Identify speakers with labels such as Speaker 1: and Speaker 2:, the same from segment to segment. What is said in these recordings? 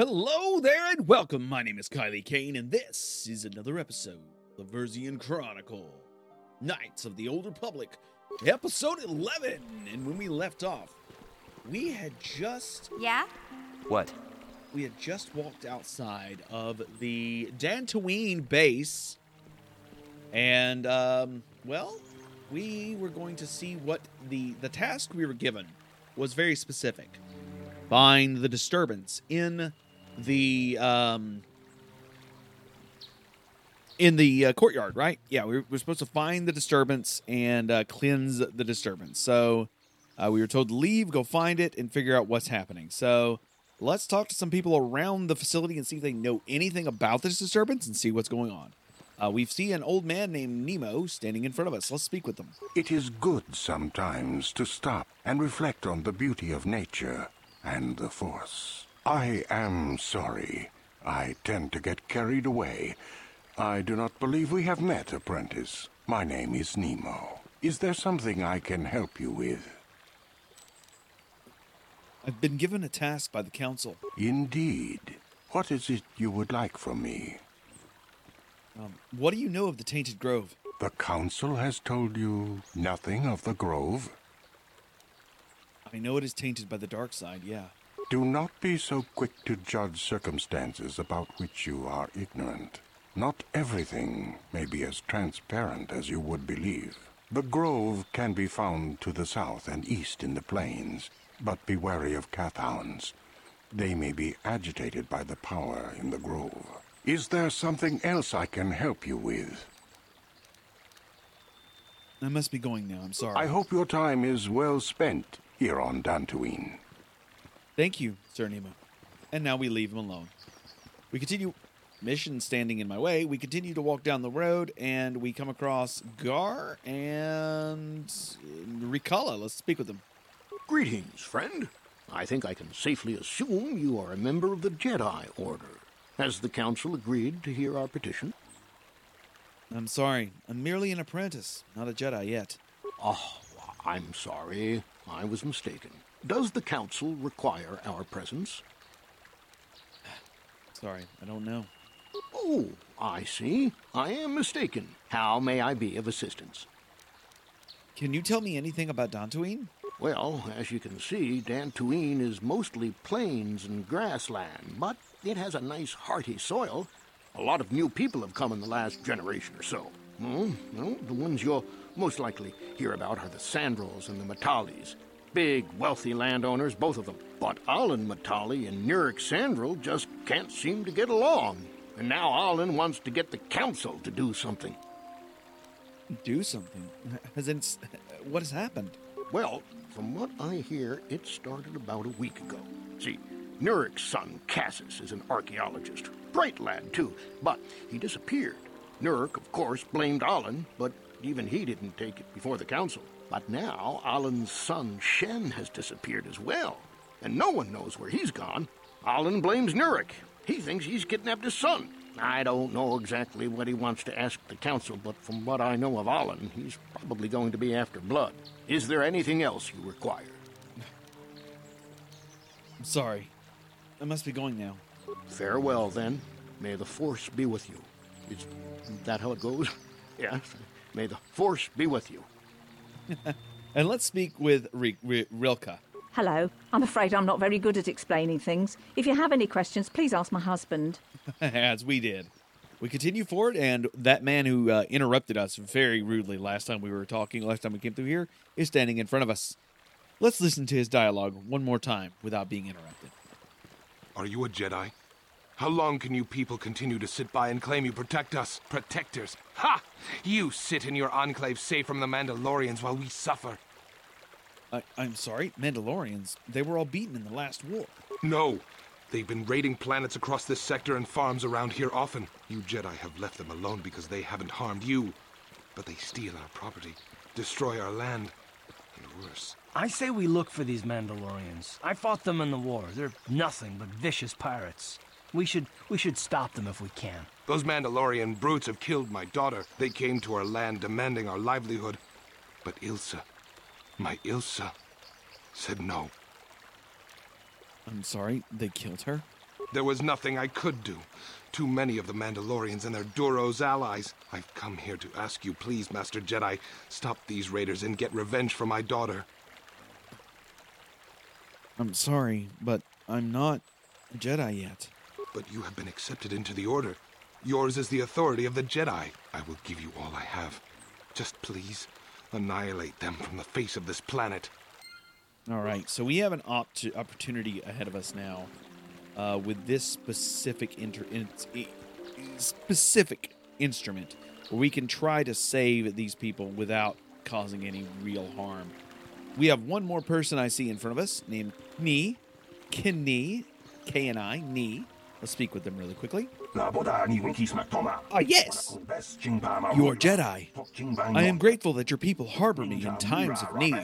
Speaker 1: Hello there and welcome. My name is Kylie Kane, and this is another episode of Verzian Chronicle, Knights of the Old Republic, episode 11. And when we left off, we had just
Speaker 2: What?
Speaker 1: we had just walked outside of the Dantooine base, and we were going to see what the task we were given was very specific. Find the disturbance in the courtyard, right? Yeah, we're supposed to find the disturbance and cleanse the disturbance. So we were told to leave, go find it, and figure out what's happening. So let's talk to some people around the facility and see if they know anything about this disturbance and see what's going on. We see an old man named Nemo standing in front of us. Let's speak with them.
Speaker 3: It is good sometimes to stop and reflect on the beauty of nature and the Force. I am sorry. I tend to get carried away. I do not believe we have met, apprentice. My name is Nemo. Is there something I can help you with?
Speaker 1: I've been given a task by the council.
Speaker 3: Indeed. What is it you would like from me?
Speaker 1: What do you know of the Tainted Grove?
Speaker 3: The council has told you nothing of the grove?
Speaker 1: I know it is tainted by the dark side, yeah.
Speaker 3: Do not be so quick to judge circumstances about which you are ignorant. Not everything may be as transparent as you would believe. The grove can be found to the south and east in the plains, but be wary of Cathounds. They may be agitated by the power in the grove. Is there something else I can help you with?
Speaker 1: I must be going now, I'm sorry.
Speaker 3: I hope your time is well spent here on Dantooine.
Speaker 1: Thank you, Sir Nemo. And now we leave him alone. We continue, mission standing in my way, we continue to walk down the road, and we come across Gar and Ricala. Let's speak with them.
Speaker 4: Greetings, friend. I think I can safely assume you are a member of the Jedi Order. Has the Council agreed to hear our petition?
Speaker 1: I'm sorry, I'm merely an apprentice, not a Jedi yet.
Speaker 4: Oh, I'm sorry. I was mistaken. Does the Council require our presence?
Speaker 1: Sorry, I don't know.
Speaker 4: Oh, I see. I am mistaken. How may I be of assistance?
Speaker 1: Can you tell me anything about Dantooine?
Speaker 4: Well, as you can see, Dantooine is mostly plains and grassland, but it has a nice hearty soil. A lot of new people have come in the last generation or so. Well, the ones you'll most likely hear about are the Sandrils and the Matalis. Big, wealthy landowners, both of them. But Alan Matali and Nurik Sandril just can't seem to get along. And now Alan wants to get the council to do something.
Speaker 1: Do something? What has happened?
Speaker 4: Well, from what I hear, it started about a week ago. See, Nurik's son, Cassis, is an archaeologist. Bright lad, too, but he disappeared. Nurik, of course, blamed Alan, but even he didn't take it before the council. But now, Alan's son, Shen, has disappeared as well, and no one knows where he's gone. Alan blames Nurik. He thinks he's kidnapped his son. I don't know exactly what he wants to ask the council, but from what I know of Alan, he's probably going to be after blood. Is there anything else you require?
Speaker 1: I'm sorry. I must be going now.
Speaker 4: Farewell, then. May the Force be with you. Is that how it goes? Yes. May the Force be with you.
Speaker 1: And let's speak with Rilka.
Speaker 5: Hello. I'm afraid I'm not very good at explaining things. If you have any questions, please ask my husband.
Speaker 1: As we did. We continue forward, and that man who interrupted us very rudely last time we came through here, is standing in front of us. Let's listen to his dialogue one more time without being interrupted.
Speaker 6: Are you a Jedi? How long can you people continue to sit by and claim you protect us? Protectors? Ha! You sit in your enclave safe from the Mandalorians while we suffer.
Speaker 1: I'm sorry, Mandalorians, they were all beaten in the last war.
Speaker 6: No! They've been raiding planets across this sector and farms around here often. You Jedi have left them alone because they haven't harmed you. But they steal our property, destroy our land, and worse.
Speaker 2: I say we look for these Mandalorians. I fought them in the war. They're nothing but vicious pirates. We should stop them if we can.
Speaker 6: Those Mandalorian brutes have killed my daughter. They came to our land demanding our livelihood. But Ilsa, my Ilsa, said no.
Speaker 1: I'm sorry, they killed her?
Speaker 6: There was nothing I could do. Too many of the Mandalorians and their Duros allies. I've come here to ask you, please, Master Jedi, stop these raiders and get revenge for my daughter.
Speaker 1: I'm sorry, but I'm not a Jedi yet.
Speaker 6: But you have been accepted into the Order. Yours is the authority of the Jedi. I will give you all I have. Just please, annihilate them from the face of this planet.
Speaker 1: All right, so we have an opportunity ahead of us now with this specific instrument where we can try to save these people without causing any real harm. We have one more person I see in front of us named Kni, K-N-I, Ni. Let's speak with them really quickly. Yes! You are Jedi. I am grateful that your people harbor me in times of need.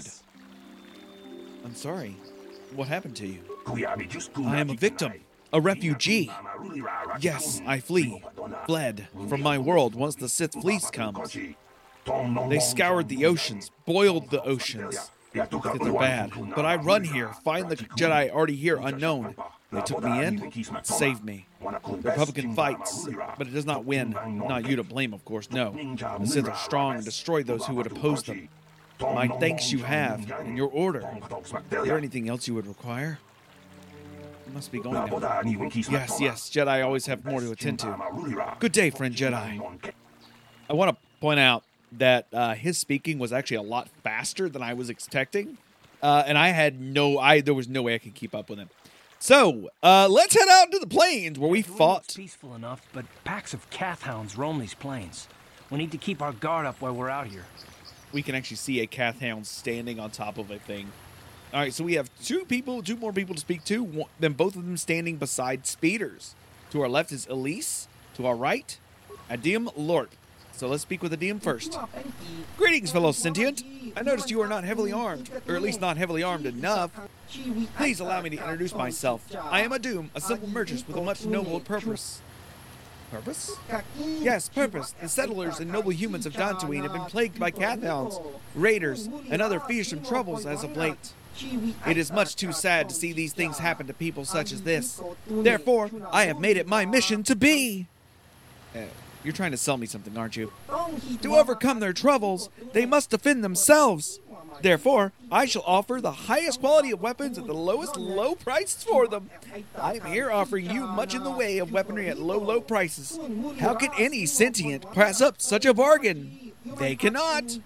Speaker 1: I'm sorry. What happened to you? I am a victim. A refugee. Yes, I fled from my world once the Sith fleece comes. They scoured the oceans, boiled the oceans. They're bad. But I run here, find the Jedi already here unknown. They took me in, saved me. The Republican fights, but it does not win. Not you to blame, of course, no. The Sith are strong and destroy those who would oppose them. My thanks you have, in your order. Is there anything else you would require? I must be going now. Yes, Jedi always have more to attend to. Good day, friend Jedi. I want to point out that his speaking was actually a lot faster than I was expecting. And there was no way I could keep up with him. So, let's head out to the plains where we fought.
Speaker 2: It's peaceful enough, but packs of Kath hounds roam these plains. We need to keep our guard up while we're out here.
Speaker 1: We can actually see a Kath hound standing on top of a thing. All right, so we have two more people to speak to, then both of them standing beside speeders. To our left is Elise. To our right, Adim Lorp. So let's speak with Adim first. Greetings, fellow sentient. I noticed you are not heavily armed, or at least not heavily armed enough. Please allow me to introduce myself. I am Adum, a simple merchant with a much noble purpose. Purpose? Yes, purpose. The settlers and noble humans of Dantooine have been plagued by Kath hounds, raiders, and other fearsome troubles as of late. It is much too sad to see these things happen to people such as this. Therefore, I have made it my mission to be... You're trying to sell me something, aren't you? To overcome their troubles, they must defend themselves. Therefore, I shall offer the highest quality of weapons at the lowest low prices for them. I am here offering you much in the way of weaponry at low prices. How can any sentient pass up such a bargain? They cannot.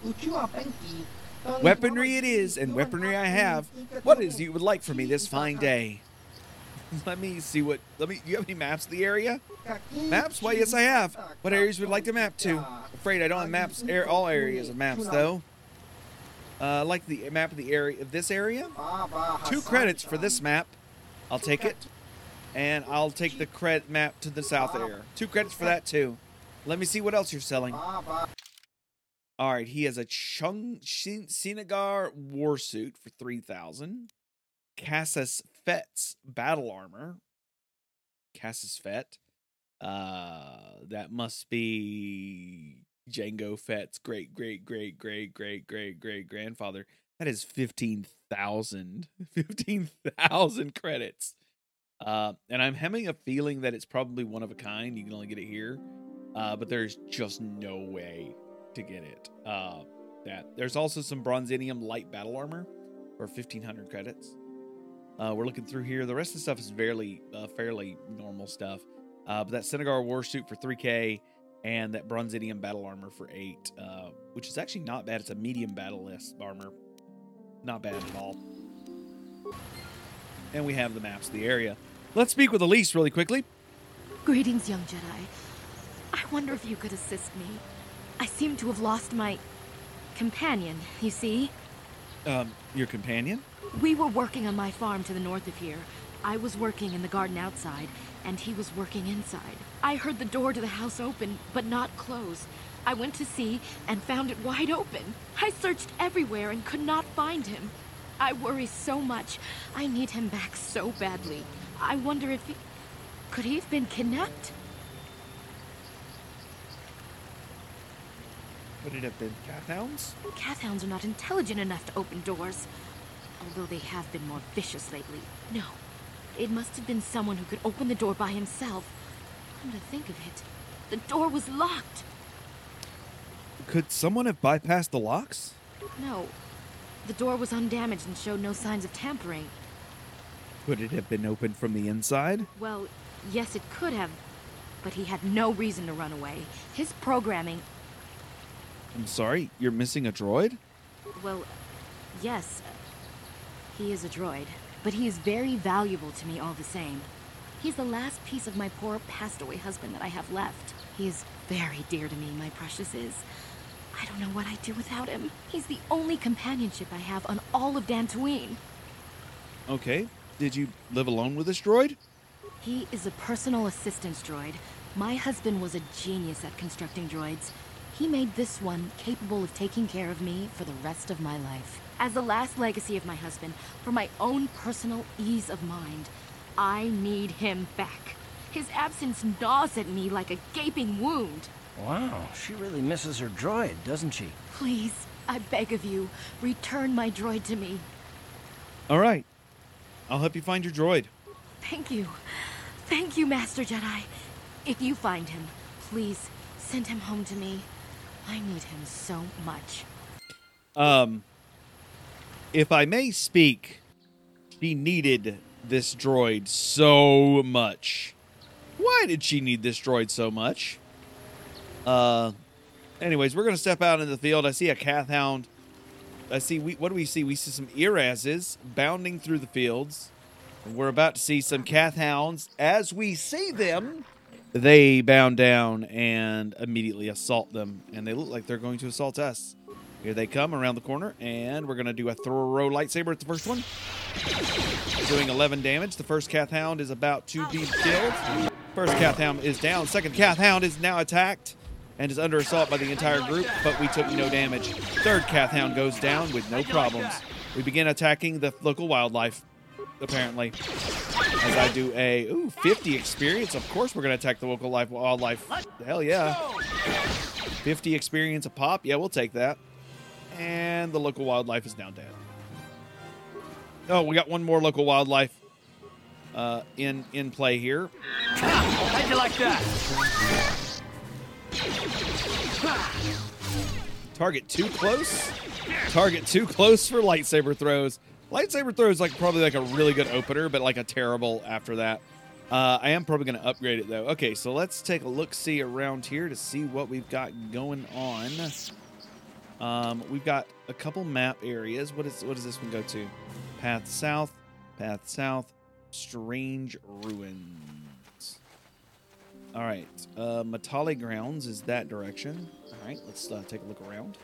Speaker 1: Weaponry it is, and weaponry I have. What is it you would like from me this fine day? Let me see what... Do you have any maps of the area? Maps? Why, yes, I have. What areas would you like to map to? Afraid I don't have maps, all areas of maps, though. Like the map of the area of this area? 2 credits for this map. I'll take it. And I'll take the credit map to the south area. 2 credits for that, too. Let me see what else you're selling. Alright, he has a Sinagar warsuit for 3,000. Cassus Fett's battle armor. Cassus Fett. That must be Jango Fett's great grandfather. That is 15,000. 15,000 credits. And I'm having a feeling that it's probably one of a kind. You can only get it here. But there's just no way to get it. There's also some Bronzinium light battle armor for 1,500 credits. We're looking through here. The rest of the stuff is fairly normal stuff. But that Sinagar warsuit for 3K and that Bronzinium battle armor for 8, which is actually not bad. It's a medium battle list armor. Not bad at all. And we have the maps of the area. Let's speak with Elise really quickly.
Speaker 7: Greetings, young Jedi. I wonder if you could assist me. I seem to have lost my companion, you see?
Speaker 1: Your companion?
Speaker 7: We were working on my farm to the north of here. I was working in the garden outside, and he was working inside. I heard the door to the house open, but not close. I went to see and found it wide open. I searched everywhere and could not find him. I worry so much. I need him back so badly. I wonder if he... Could he have been kidnapped?
Speaker 1: Would it have been Kath hounds?
Speaker 7: Kath hounds are not intelligent enough to open doors. Although they have been more vicious lately. No. It must have been someone who could open the door by himself. Come to think of it, the door was locked.
Speaker 1: Could someone have bypassed the locks?
Speaker 7: No, the door was undamaged and showed no signs of tampering.
Speaker 1: Could it have been opened from the inside?
Speaker 7: Well, yes, it could have, but he had no reason to run away. His programming...
Speaker 1: I'm sorry, you're missing a droid?
Speaker 7: Well, yes, he is a droid, but he is very valuable to me all the same. He's the last piece of my poor passed-away husband that I have left. He is very dear to me, my precious is. I don't know what I'd do without him. He's the only companionship I have on all of Dantooine.
Speaker 1: Okay. Did you live alone with this droid?
Speaker 7: He is a personal assistance droid. My husband was a genius at constructing droids. He made this one capable of taking care of me for the rest of my life. As the last legacy of my husband, for my own personal ease of mind, I need him back. His absence gnaws at me like a gaping wound.
Speaker 2: Wow, she really misses her droid, doesn't she?
Speaker 7: Please, I beg of you, return my droid to me.
Speaker 1: All right. I'll help you find your droid.
Speaker 7: Thank you. Thank you, Master Jedi. If you find him, please send him home to me. I need him so much.
Speaker 1: If I may speak, she needed this droid so much. Why did she need this droid so much? Anyways, we're going to step out into the field. I see a Kath Hound. What do we see? We see some Irazes bounding through the fields. And we're about to see some Kath Hounds. As we see them, they bound down and immediately assault them. And they look like they're going to assault us. Here they come around the corner, and we're going to do a throw lightsaber at the first one. Doing 11 damage. The first Kath Hound is about to be killed. First Kath Hound is down. Second Kath Hound is now attacked and is under assault by the entire group, but we took no damage. Third Kath Hound goes down with no problems. We begin attacking the local wildlife, apparently. As I do a 50 experience. Of course we're going to attack the local wildlife. Hell yeah. 50 experience a pop. Yeah, we'll take that. And the local wildlife is now dead. Oh, we got one more local wildlife in play here.
Speaker 2: How'd you like that?
Speaker 1: Target too close. Target too close for lightsaber throws. Lightsaber throws probably like a really good opener, but like a terrible after that. I am probably going to upgrade it though. Okay, so let's take a look-see around here to see what we've got going on. We've got a couple map areas. What does this one go to? Path south, Strange Ruins. All right, Matale Grounds is that direction. All right, let's take a look around.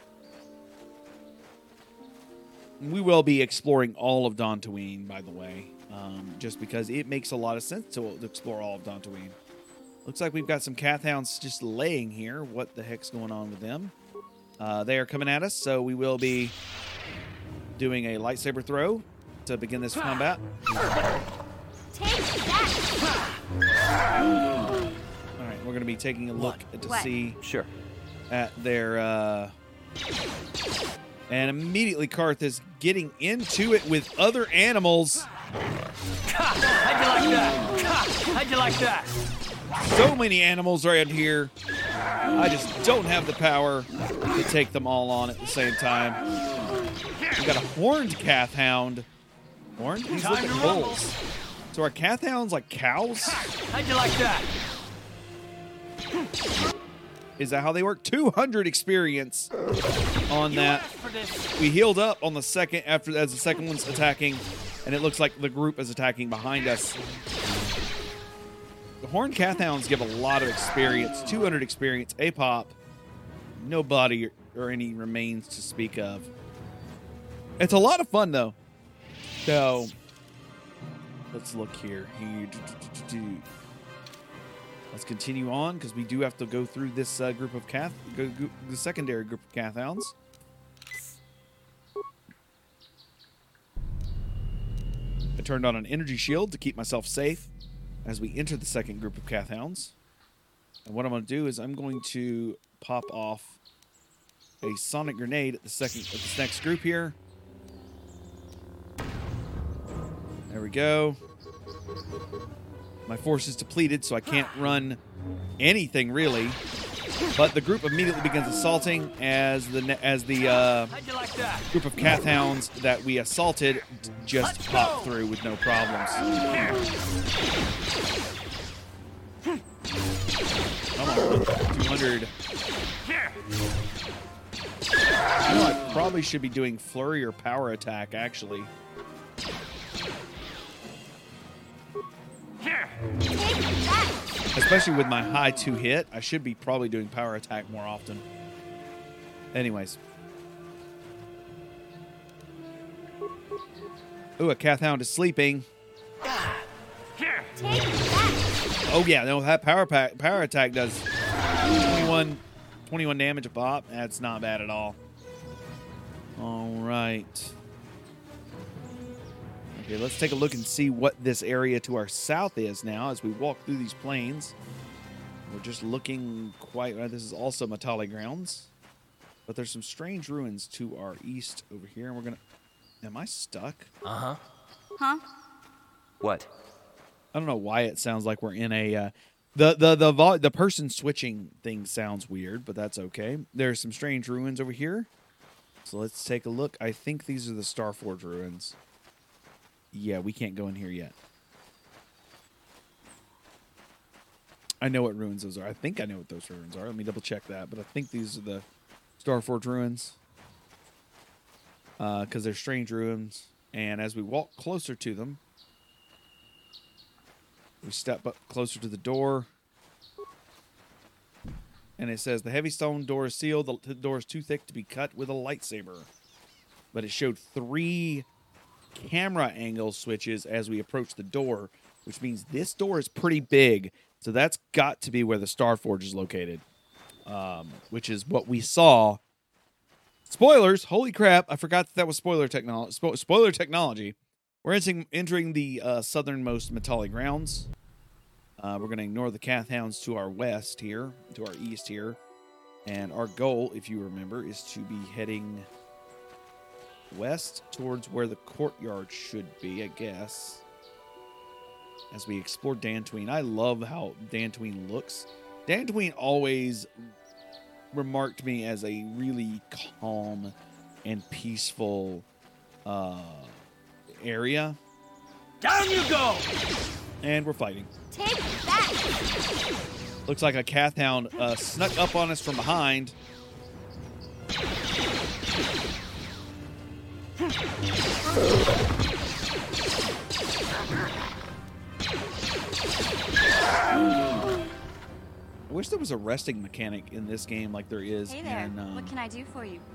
Speaker 1: We will be exploring all of Dantooine, by the way, just because it makes a lot of sense to explore all of Dantooine. Looks like we've got some Kath Hounds just laying here. What the heck's going on with them? They are coming at us, so we will be doing a lightsaber throw to begin this combat.
Speaker 7: Take that!
Speaker 1: All right, we're going to be taking a look to see
Speaker 2: Sure.
Speaker 1: at their... And immediately Karth is getting into it with other animals.
Speaker 2: How'd you like that? How'd you like that?
Speaker 1: So many animals around here. I just don't have the power to take them all on at the same time. We got a horned Kath Hound. Horned? These look like bulls. So are Kath Hounds like cows?
Speaker 2: How'd you like that?
Speaker 1: Is that how they work? 200 experience on that.
Speaker 2: For this.
Speaker 1: We healed up on the second as the second one's attacking, and it looks like the group is attacking behind us. The Horned Kath Hounds give a lot of experience. 200 experience, a pop. No body or any remains to speak of. It's a lot of fun, though. So, let's look here. Let's continue on, because we do have to go through this group of the secondary group of Kath Hounds. I turned on an energy shield to keep myself safe as we enter the second group of Kath Hounds. And what I'm going to do is I'm going to pop off a sonic grenade at this next group here. There we go. My force is depleted, so I can't run anything really. But the group immediately begins assaulting as the group of Kath hounds that we assaulted just pop through with no problems. Come on, 200. I know I probably should be doing flurry or power attack, actually. Especially with my high 2 hit, I should be probably doing power attack more often. Anyways. Ooh, a Kath hound is sleeping. Oh yeah, no, that power attack does 21 damage a pop. That's not bad at all. All right. Okay, let's take a look and see what this area to our south is now as we walk through these plains. We're just looking quite right. This is also Matali grounds. But there's some strange ruins to our east over here. And we're going to... Am I stuck?
Speaker 8: Uh-huh.
Speaker 9: Huh?
Speaker 8: What?
Speaker 1: I don't know why it sounds like we're in a... The person switching thing sounds weird, but that's okay. There's some strange ruins over here. So let's take a look. I think these are the Starforge ruins. Yeah, we can't go in here yet. I know what ruins those are. I think I know what those ruins are. Let me double check that. But I think these are the Starforge ruins. Because they're strange ruins. And as we walk closer to them, we step up closer to the door. And it says, the heavy stone door is sealed. The door is too thick to be cut with a lightsaber. But it showed 3 camera angle switches as we approach the door, which means this door is pretty big. So that's got to be where the Starforge is located, which is what we saw. Spoilers! Holy crap! I forgot that was spoiler technology. Spoiler technology. We're entering the southernmost Matali grounds. We're going to ignore the Kath hounds to our west here, to our east here, and our goal, if you remember, is to be heading west towards where the courtyard should be, I guess. As we explore Dantooine. I love how Dantooine looks. Dantooine always remarked me as a really calm and peaceful area.
Speaker 2: Down you go!
Speaker 1: And we're fighting.
Speaker 9: Take that!
Speaker 1: Looks like a Kath hound snuck up on us from behind. I wish there was a resting mechanic in this game like there is
Speaker 9: Hey there,
Speaker 1: in...
Speaker 9: what can I do for you?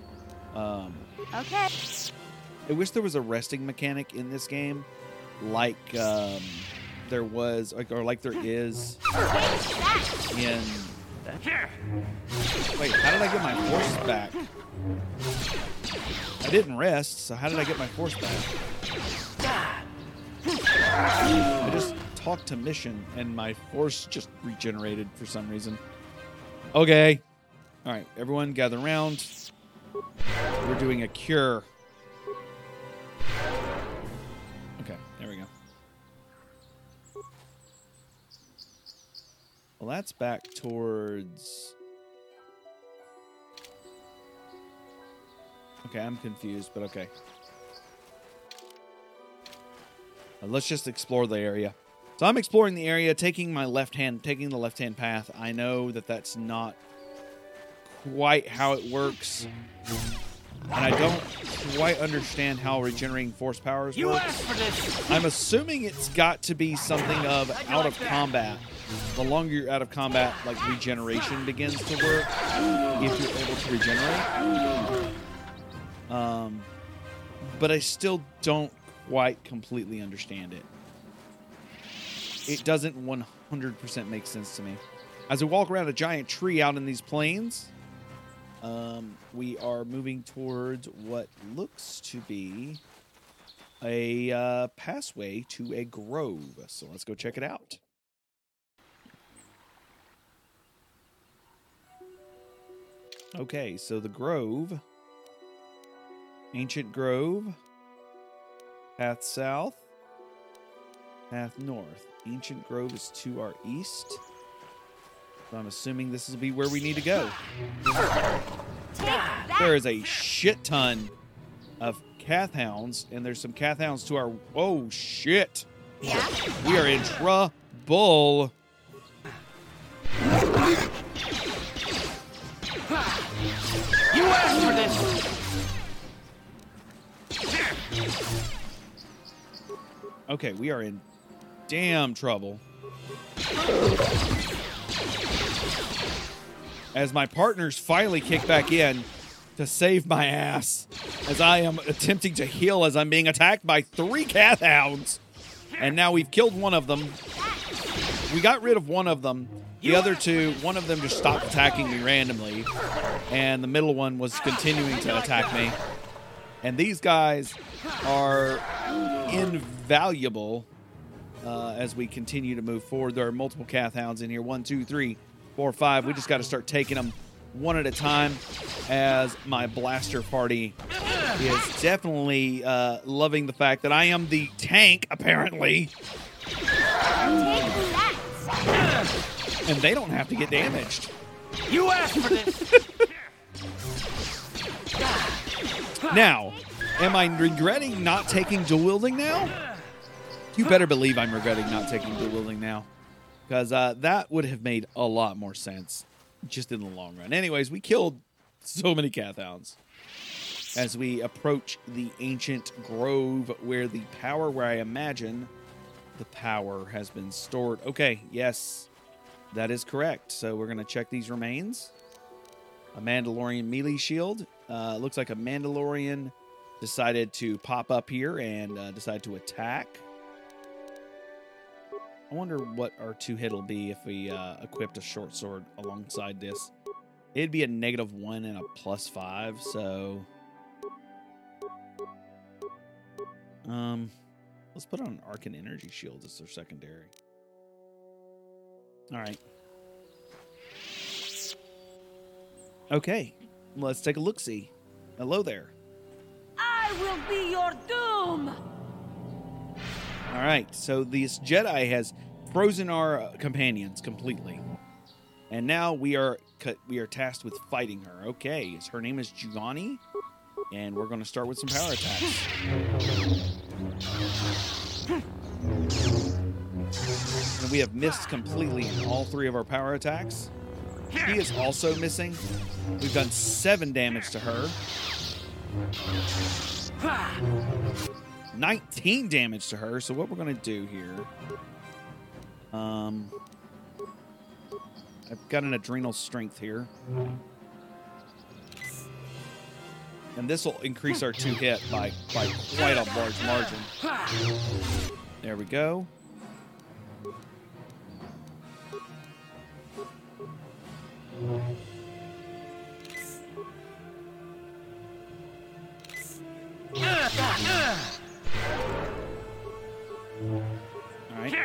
Speaker 9: Okay.
Speaker 1: I wish there was a resting mechanic in this game like there was, or like there is in... Wait, how did I get my horse back? I didn't rest, so how did I get my force back? I just talked to Mission, and my force just regenerated for some reason. Okay. All right, everyone gather around. We're doing a cure. Okay, there we go. Well, that's back towards... Okay, I'm confused, but okay. Let's just explore the area. So I'm exploring the area, taking the left-hand path. I know that that's not quite how it works. And I don't quite understand how regenerating force powers
Speaker 2: You
Speaker 1: works.
Speaker 2: asked for this!
Speaker 1: I'm assuming it's got to be something of out of combat. The longer you're out of combat, like regeneration begins to work if you're able to regenerate. But I still don't quite completely understand it. It doesn't 100% make sense to me. As we walk around a giant tree out in these plains, we are moving towards what looks to be a passway to a grove. So let's go check it out. Okay, so the grove, ancient grove, path south, Path north. Ancient Grove is to our east. So I'm assuming this will be where we need to go.
Speaker 9: Take that.
Speaker 1: There is a shit ton of Cathhounds, and there's some Cathhounds to our... Oh, shit.
Speaker 9: Yeah.
Speaker 1: We are in trouble.
Speaker 2: You asked for this!
Speaker 1: Okay, we are in damn trouble. As my partners finally kick back in to save my ass, as I am attempting to heal as I'm being attacked by 3 Cathhounds. And now we've killed one of them. We got rid of one of them. The other 2, one of them just stopped attacking me randomly, and the middle one was continuing to attack me. And these guys are invaluable as we continue to move forward. There are multiple Cathhounds in here. 1, 2, 3, 4, 5. We just got to start taking them one at a time, as my blaster party is definitely loving the fact that I am the tank, apparently.
Speaker 9: Take that.
Speaker 1: And they don't have to get damaged.
Speaker 2: You asked for this!
Speaker 1: Now, am I regretting not taking dual wielding now? You better believe I'm regretting not taking dual wielding now, because that would have made a lot more sense just in the long run. Anyways, we killed so many Cathhounds as we approach the ancient grove where I imagine the power has been stored. Okay, yes, that is correct. So we're going to check these remains. A Mandalorian melee shield. Looks like a Mandalorian decided to pop up here and decide to attack. I wonder what our 2-hit will be if we equipped a short sword alongside this. It'd be a -1 and a +5, so... let's put on an Arcane Energy Shield as their secondary. All right. Okay, let's take a look-see. Hello there.
Speaker 9: I will be your doom.
Speaker 1: All right, so this Jedi has frozen our companions completely, and now we are tasked with fighting her. Okay, her name is Juhani, and we're going to start with some power attacks. And we have missed completely all 3 of our power attacks. He is also missing. We've done 7 damage to her. 19 damage to her. So what we're going to do here... I've got an Adrenal Strength here. And this will increase our 2-hit by quite a large margin. There we go. All right.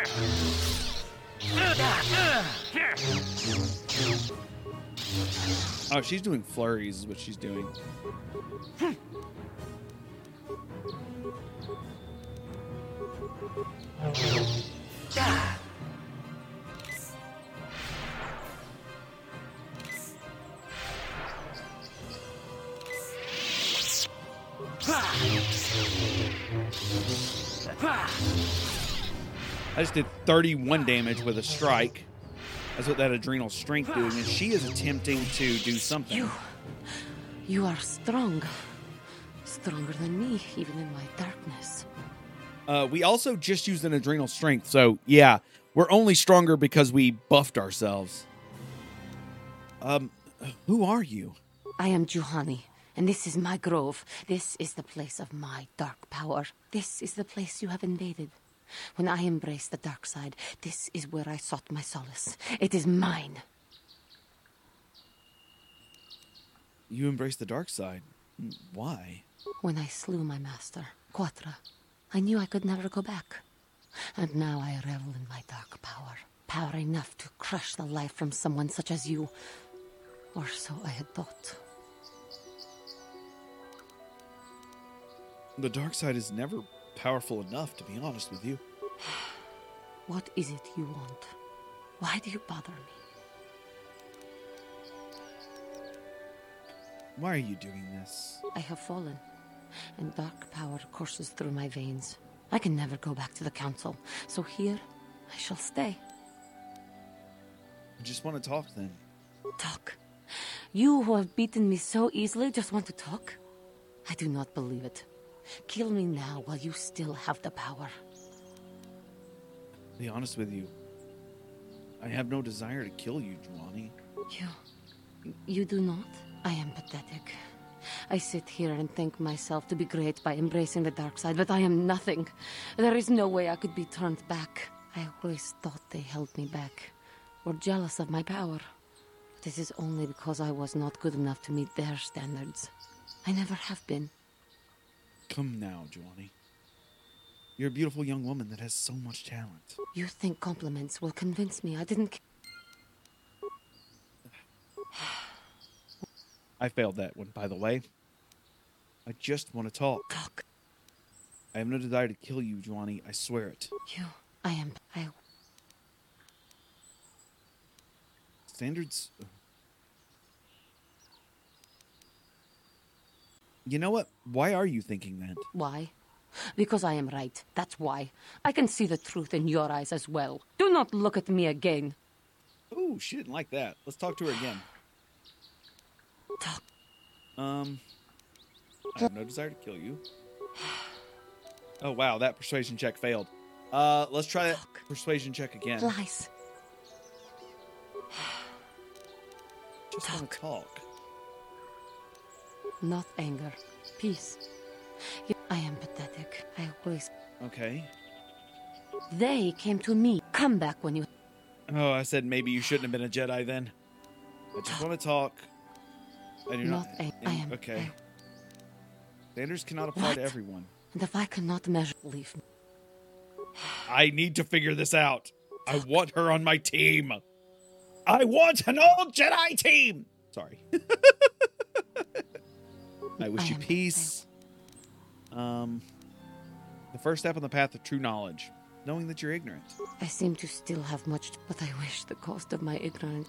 Speaker 1: Oh, she's doing flurries is what she's doing. I just did 31 damage with a strike. That's what that Adrenal Strength doing, and she is attempting to do something.
Speaker 8: You are strong. Stronger than me, even in my darkness.
Speaker 1: We also just used an Adrenal Strength, so yeah, we're only stronger because we buffed ourselves. Who are you?
Speaker 8: I am Juhani, and this is my grove. This is the place of my dark power. This is the place you have invaded. When I embraced the dark side, this is where I sought my solace. It is mine.
Speaker 1: You embraced the dark side. Why?
Speaker 8: When I slew my master, Quatra, I knew I could never go back. And now I revel in my dark power. Power enough to crush the life from someone such as you. Or so I had thought.
Speaker 1: The dark side is never powerful enough, to be honest with you.
Speaker 8: What is it you want? Why do you bother me?
Speaker 1: Why are you doing this?
Speaker 8: I have fallen, and dark power courses through my veins. I can never go back to the council, so here I shall stay.
Speaker 1: I just want to talk then.
Speaker 8: Talk? You who have beaten me so easily just want to talk? I do not believe it. Kill me now while you still have the power.
Speaker 1: To be honest with you, I have no desire to kill you, Juani.
Speaker 8: You do not? I am pathetic. I sit here and think myself to be great by embracing the dark side, but I am nothing. There is no way I could be turned back. I always thought they held me back, or jealous of my power. This is only because I was not good enough to meet their standards. I never have been.
Speaker 1: Come now, Juani. You're a beautiful young woman that has so much talent.
Speaker 8: You think compliments will convince me I didn't...
Speaker 1: I failed that one, by the way. I just want to talk.
Speaker 8: Talk.
Speaker 1: I have no desire to kill you, Juani. I swear it. Standards... You know what? Why are you thinking that?
Speaker 8: Why? Because I am right. That's why. I can see the truth in your eyes as well. Do not look at me again.
Speaker 1: Ooh, she didn't like that. Let's talk to her again.
Speaker 8: Talk.
Speaker 1: I have no desire to kill you. Oh, wow. That persuasion check failed. Let's try that persuasion check again.
Speaker 8: Lies.
Speaker 1: Just want to talk.
Speaker 8: Not anger. Peace. I am pathetic. I always...
Speaker 1: Okay.
Speaker 8: They came to me. Come back when you...
Speaker 1: Oh, I said maybe you shouldn't have been a Jedi then. I just want to talk. I do not...
Speaker 8: I am...
Speaker 1: Okay. Standards cannot apply to everyone.
Speaker 8: And if I cannot measure... Leave me.
Speaker 1: I need to figure this out. I want her on my team. I want an old Jedi team. Sorry. I wish you peace. The first step on the path of true knowledge, knowing that you're ignorant.
Speaker 8: I seem to still have much, but I wish the cost of my ignorance.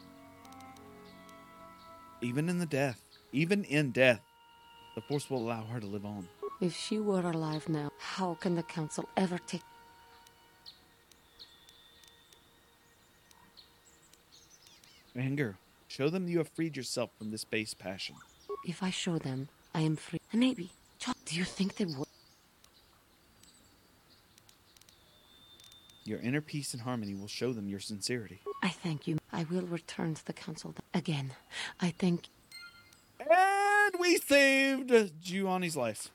Speaker 1: Even in death, the Force will allow her to live on.
Speaker 8: If she were alive now, how can the Council ever take...
Speaker 1: Anger. Show them you have freed yourself from this base passion.
Speaker 8: If I show them, I am free. And maybe, do you think they would?
Speaker 1: Your inner peace and harmony will show them your sincerity.
Speaker 8: I thank you. I will return to the Council again. I thank...
Speaker 1: And we saved Juani's life.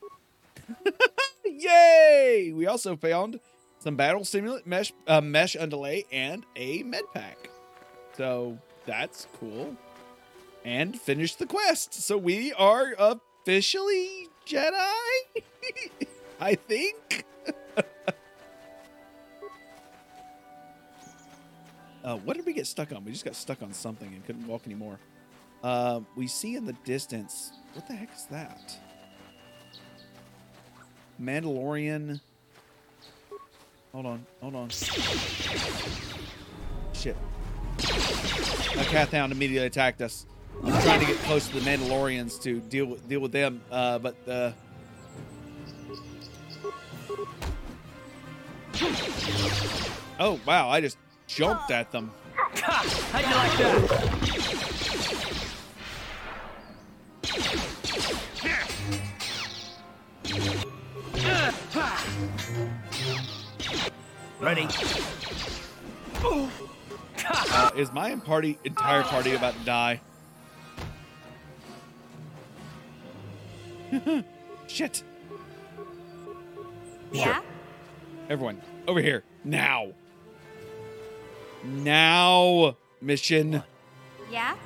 Speaker 1: Yay! We also found some battle simulant mesh underlay and a med pack. So that's cool. And finished the quest. So we are officially Jedi? I think. What did we get stuck on? We just got stuck on something and couldn't walk anymore. We see in the distance. What the heck is that? Mandalorian. Hold on. Shit. A cat hound immediately attacked us. I'm trying to get close to the Mandalorians to deal with them, but oh wow! I just jumped at them.
Speaker 2: How'd you like that? Ready?
Speaker 1: Is my entire party about to die? Shit.
Speaker 9: Yeah?
Speaker 1: Everyone, over here. Now. Now, mission.
Speaker 9: Yeah?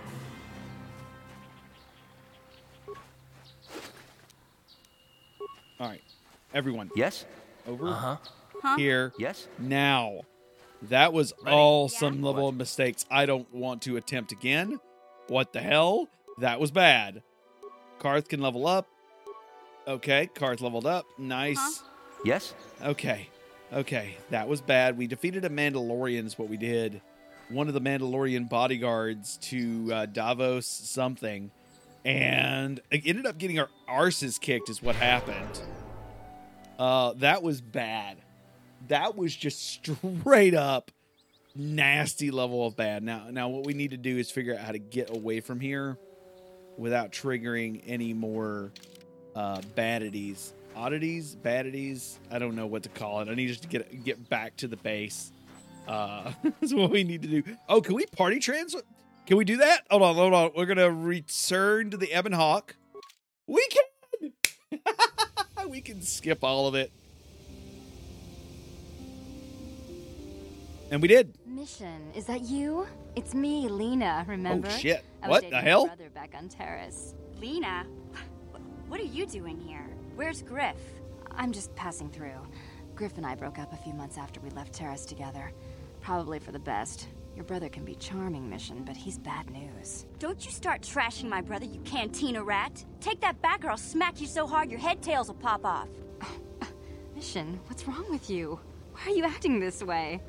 Speaker 1: All right. Everyone.
Speaker 10: Yes?
Speaker 1: Over
Speaker 2: Uh-huh.
Speaker 1: here.
Speaker 10: Yes?
Speaker 1: Now. That was all
Speaker 9: Yeah?
Speaker 1: some level of mistakes I don't want to attempt again. What the hell? That was bad. Karth can level up. Okay, Karth leveled up. Nice.
Speaker 10: Yes?
Speaker 1: Okay. Okay, that was bad. We defeated a Mandalorian is what we did. One of the Mandalorian bodyguards to Davos something. And it ended up getting our arses kicked is what happened. That was bad. That was just straight up nasty level of bad. Now what we need to do is figure out how to get away from here without triggering any more baddities. Baddities? I don't know what to call it. I need us to get back to the base. That's what we need to do. Oh, can we party transfer? Can we do that? Hold on. We're going to return to the Ebon Hawk. We can! We can skip all of it. And we did.
Speaker 10: Mission, is that you? It's me, Lena, remember?
Speaker 1: Oh, shit.
Speaker 10: I was
Speaker 1: What
Speaker 10: dating
Speaker 1: the
Speaker 10: my
Speaker 1: hell?
Speaker 10: brother back on Terrace.
Speaker 9: Lena, what are you doing here? Where's Griff?
Speaker 10: I'm just passing through. Griff and I broke up a few months after we left Terrace together. Probably for the best. Your brother can be charming, Mission, but he's bad news.
Speaker 9: Don't you start trashing my brother, you cantina rat. Take that back or I'll smack you so hard your head tails will pop off.
Speaker 10: Mission, what's wrong with you? Why are you acting this way?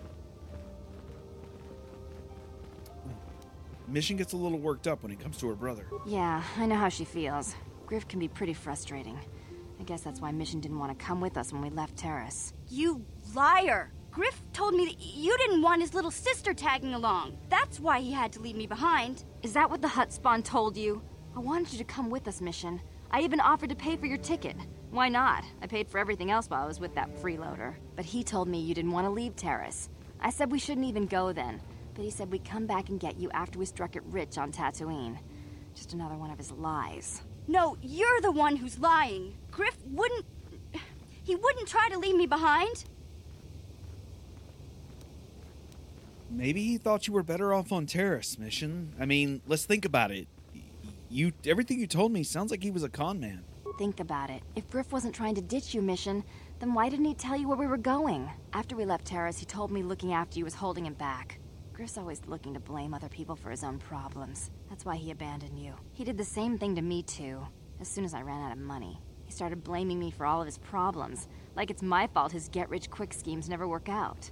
Speaker 1: Mission gets a little worked up when it comes to her brother.
Speaker 10: Yeah, I know how she feels. Griff can be pretty frustrating. I guess that's why Mission didn't want to come with us when we left Terrace.
Speaker 9: You liar! Griff told me that you didn't want his little sister tagging along. That's why he had to leave me behind.
Speaker 10: Is that what the Hutt Spawn told you? I wanted you to come with us, Mission. I even offered to pay for your ticket. Why not? I paid for everything else while I was with that freeloader. But he told me you didn't want to leave Terrace. I said we shouldn't even go then. But he said we'd come back and get you after we struck it rich on Tatooine. Just another one of his lies.
Speaker 9: No, you're the one who's lying. Griff wouldn't... He wouldn't try to leave me behind.
Speaker 1: Maybe he thought you were better off on Terrace, Mission. I mean, let's think about it. Everything you told me sounds like he was a con man.
Speaker 10: Think about it. If Griff wasn't trying to ditch you, Mission, then why didn't he tell you where we were going? After we left Terrace, he told me looking after you was holding him back. Griff's always looking to blame other people for his own problems. That's why he abandoned you. He did the same thing to me, too. As soon as I ran out of money, he started blaming me for all of his problems. Like it's my fault his get-rich-quick schemes never work out.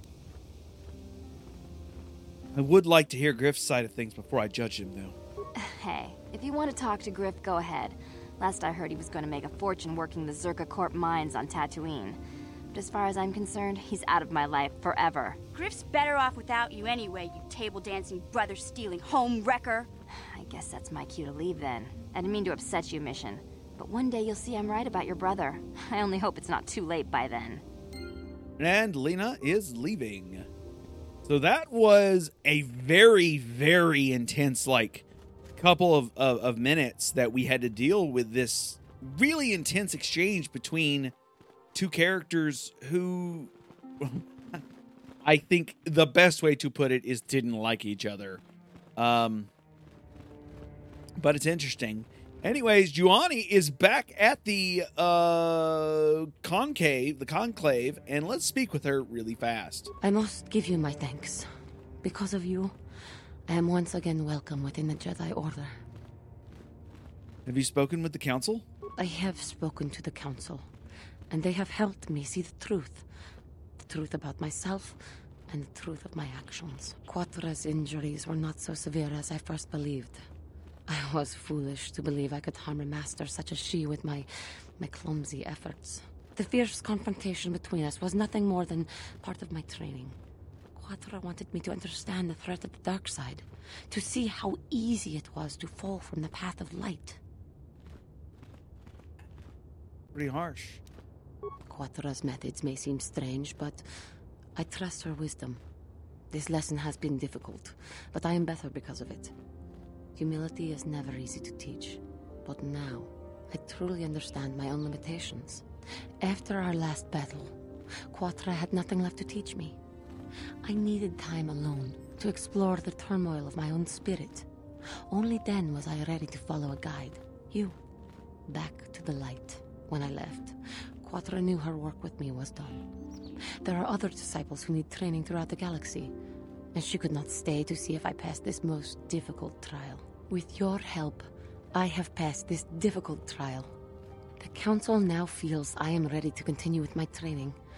Speaker 1: I would like to hear Griff's side of things before I judge him, though.
Speaker 10: Hey, if you want to talk to Griff, go ahead. Last I heard, he was going to make a fortune working the Zerka Corp mines on Tatooine. But as far as I'm concerned, he's out of my life forever.
Speaker 9: Griff's better off without you anyway, you table-dancing, brother-stealing home wrecker.
Speaker 10: I guess that's my cue to leave then. I didn't mean to upset you, Mission. But one day you'll see I'm right about your brother. I only hope it's not too late by then.
Speaker 1: And Lena is leaving. So that was a very, very intense, couple of minutes that we had to deal with this really intense exchange between two characters who I think the best way to put it is didn't like each other. But it's interesting. Anyways, Juani is back at the conclave, and let's speak with her really fast.
Speaker 8: I must give you my thanks. Because of you, I am once again welcome within the Jedi Order.
Speaker 1: Have you spoken with the council?
Speaker 8: I have spoken to the council, and they have helped me see the truth. The truth about myself, and the truth of my actions. Quatra's injuries were not so severe as I first believed. I was foolish to believe I could harm a master such as she with my clumsy efforts. The fierce confrontation between us was nothing more than part of my training. Quatra wanted me to understand the threat of the dark side, to see how easy it was to fall from the path of light.
Speaker 1: Pretty harsh.
Speaker 8: Quatra's methods may seem strange, but I trust her wisdom. This lesson has been difficult, but I am better because of it. Humility is never easy to teach, but now I truly understand my own limitations. After our last battle, Quatra had nothing left to teach me. I needed time alone to explore the turmoil of my own spirit. Only then was I ready to follow a guide. You. Back to the light. When I left, Quatra knew her work with me was done. There are other disciples who need training throughout the galaxy, and she could not stay to see if I passed this most difficult trial. With your help, I have passed this difficult trial. The Council now feels I am ready to continue with my training.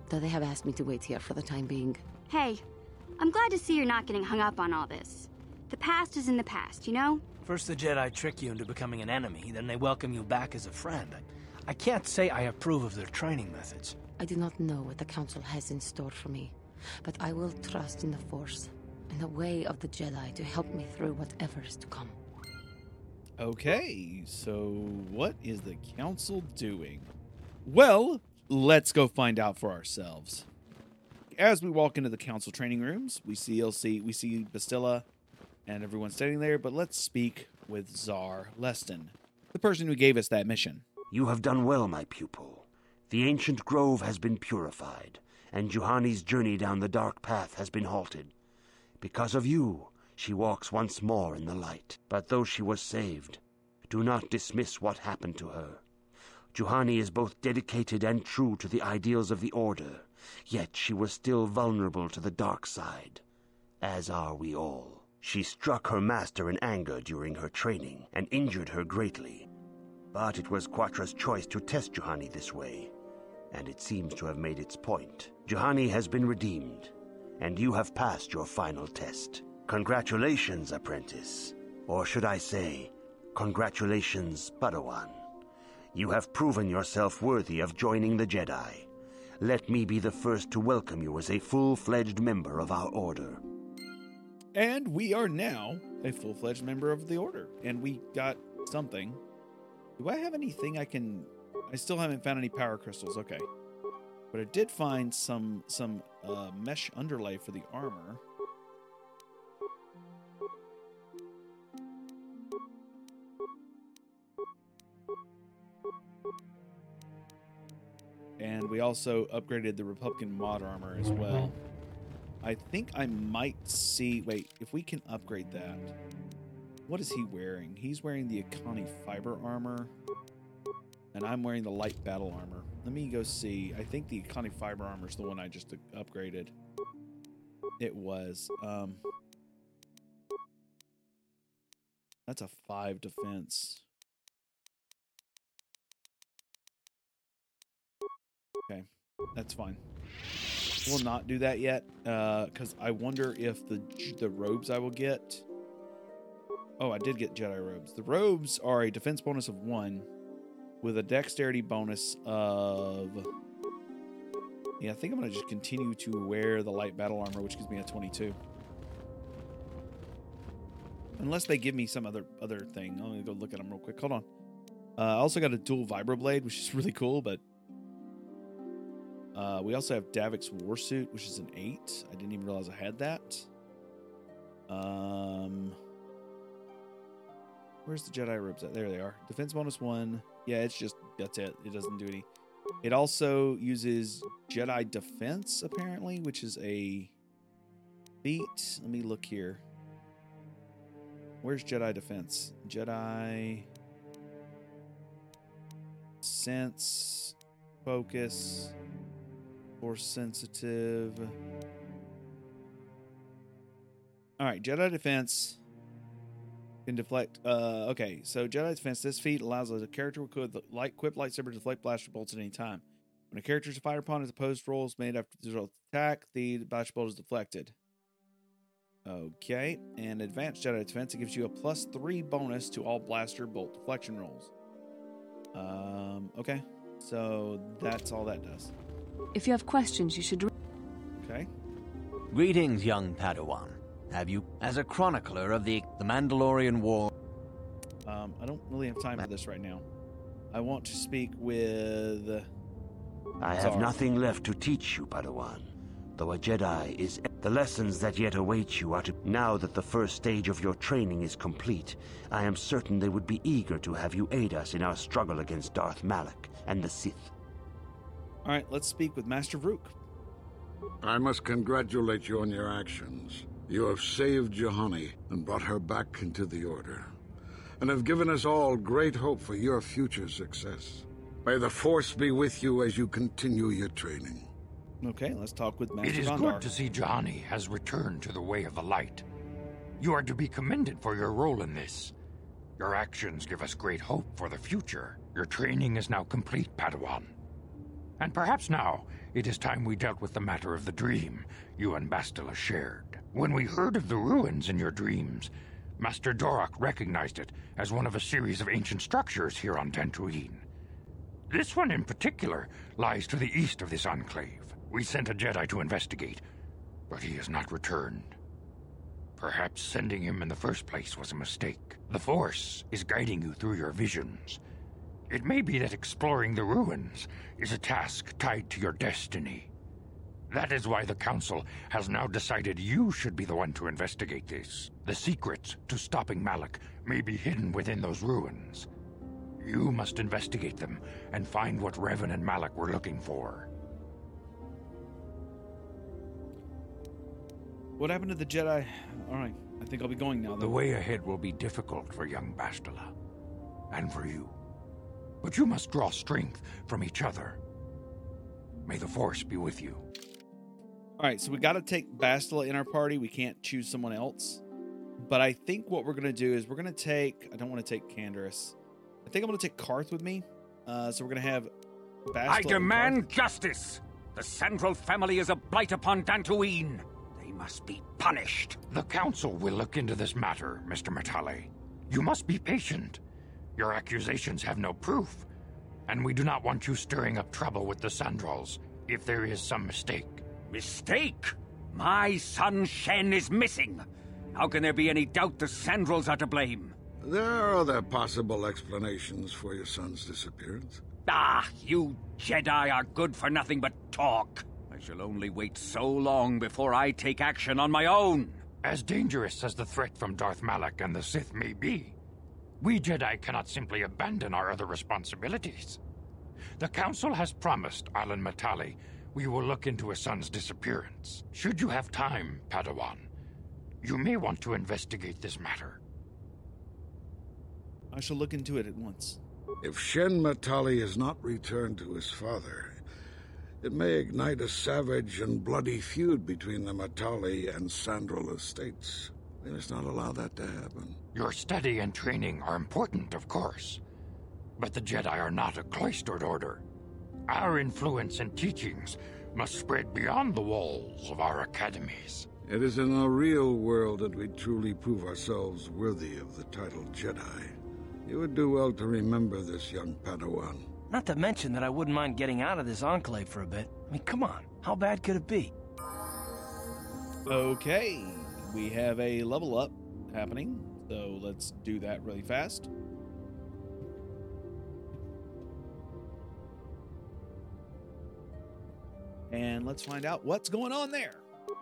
Speaker 8: though they have asked me to wait here for the time being.
Speaker 9: Hey, I'm glad to see you're not getting hung up on all this. The past is in the past, you know?
Speaker 2: First the Jedi trick you into becoming an enemy, then they welcome you back as a friend. I can't say I approve of their training methods.
Speaker 8: I do not know what the Council has in store for me, but I will trust in the Force and the way of the Jedi to help me through whatever is to come.
Speaker 1: Okay, so what is the Council doing? Well, let's go find out for ourselves. As we walk into the Council training rooms, we see Bastila and everyone standing there, but let's speak with Zar Leston, the person who gave us that mission.
Speaker 11: You have done well, my pupil. The ancient grove has been purified, and Juhani's journey down the dark path has been halted. Because of you, she walks once more in the light. But though she was saved, do not dismiss what happened to her. Juhani is both dedicated and true to the ideals of the Order, yet she was still vulnerable to the dark side, as are we all. She struck her master in anger during her training and injured her greatly. But it was Quatra's choice to test Juhani this way, and it seems to have made its point. Juhani has been redeemed, and you have passed your final test. Congratulations, apprentice. Or should I say, congratulations, Padawan. You have proven yourself worthy of joining the Jedi. Let me be the first to welcome you as a full-fledged member of our Order.
Speaker 1: And we are now a full-fledged member of the Order. And we got something. Do I have anything I can... I still haven't found any power crystals. Okay. But I did find some mesh underlay for the armor. And we also upgraded the Republican mod armor as well. I think I might see... Wait, if we can upgrade that. What is he wearing? He's wearing the Akani fiber armor. And I'm wearing the light battle armor. Let me go see. I think the Akani fiber armor is the one I just upgraded. It was. That's a 5 defense. Okay, that's fine. We'll not do that yet, because I wonder if the robes I will get... Oh, I did get Jedi robes. The robes are a defense bonus of 1 with a dexterity bonus of... Yeah, I think I'm going to just continue to wear the light battle armor, which gives me a 22. Unless they give me some other thing. I'm going to go look at them real quick. Hold on. I also got a dual vibroblade, which is really cool, but... we also have Davik's Warsuit, which is an 8. I didn't even realize I had that. Where's the Jedi robes at? There they are. Defense bonus 1. Yeah, it's just, that's it. It doesn't do any. It also uses Jedi Defense, apparently, which is a feat. Let me look here. Where's Jedi Defense? Jedi Sense, Focus, Force Sensitive. All right, Jedi Defense can deflect. Okay, so Jedi Defense. This feat allows a character with equip lightsaber to deflect blaster bolts at any time. When a character is fired upon, its opposed rolls made after the attack, the blaster bolt is deflected. Okay, and Advanced Jedi Defense, it gives you a +3 bonus to all blaster bolt deflection rolls. Okay, so that's all that does.
Speaker 12: If you have questions, you should...
Speaker 1: Okay.
Speaker 13: Greetings, young Padawan. Have you, as a chronicler of the Mandalorian War...
Speaker 1: I don't really have time for this right now. I want to speak with...
Speaker 11: I have nothing left to teach you, Padawan. Though a Jedi is... The lessons that yet await you are to... Now that the first stage of your training is complete, I am certain they would be eager to have you aid us in our struggle against Darth Malak and the Sith.
Speaker 1: All right, let's speak with Master Vrook.
Speaker 14: I must congratulate you on your actions. You have saved Juhani and brought her back into the Order, and have given us all great hope for your future success. May the Force be with you as you continue your training.
Speaker 1: Okay, let's talk with Master
Speaker 15: It is
Speaker 1: Gondar.
Speaker 15: good to see Juhani has returned to the way of the light. You are to be commended for your role in this. Your actions give us great hope for the future. Your training is now complete, Padawan. And perhaps now it is time we dealt with the matter of the dream you and Bastila shared. When we heard of the ruins in your dreams, Master Dorak recognized it as one of a series of ancient structures here on Dantooine. This one in particular lies to the east of this enclave. We sent a Jedi to investigate, but he has not returned. Perhaps sending him in the first place was a mistake. The Force is guiding you through your visions. It may be that exploring the ruins is a task tied to your destiny. That is why the Council has now decided you should be the one to investigate this. The secrets to stopping Malak may be hidden within those ruins. You must investigate them and find what Revan and Malak were looking for.
Speaker 1: What happened to the Jedi? All right, I think I'll be going now, though.
Speaker 15: The way ahead will be difficult for young Bastila, and for you. But you must draw strength from each other. May the Force be with you.
Speaker 1: All right, so we got to take Bastila in our party. We can't choose someone else. But I think what we're going to do is we're going to take... I don't want to take Canderous. I think I'm going to take Carth with me. So we're going to have Bastila.
Speaker 16: I demand justice! The Sandral family is a blight upon Dantooine. They must be punished.
Speaker 15: The Council will look into this matter, Mr. Matale. You must be patient. Your accusations have no proof, and we do not want you stirring up trouble with the Sandrals if there is some mistake.
Speaker 16: Mistake? My son Shen is missing. How can there be any doubt the Sandrals are to blame?
Speaker 14: There are other possible explanations for your son's disappearance.
Speaker 16: Ah, you Jedi are good for nothing but talk. I shall only wait so long before I take action on my own.
Speaker 15: As dangerous as the threat from Darth Malak and the Sith may be, we Jedi cannot simply abandon our other responsibilities. The Council has promised Alan Matale we will look into his son's disappearance. Should you have time, Padawan, you may want to investigate this matter.
Speaker 1: I shall look into it at once.
Speaker 14: If Shen Matale is not returned to his father, it may ignite a savage and bloody feud between the Matale and Sandral estates. We must not allow that to happen.
Speaker 15: Your study and training are important, of course, but the Jedi are not a cloistered order. Our influence and teachings must spread beyond the walls of our academies.
Speaker 14: It is in the real world that we truly prove ourselves worthy of the title Jedi. You would do well to remember this, young Padawan.
Speaker 2: Not to mention that I wouldn't mind getting out of this enclave for a bit. I mean, come on. How bad could it be?
Speaker 1: Okay. We have a level up happening, so let's do that really fast. And let's find out what's going on there.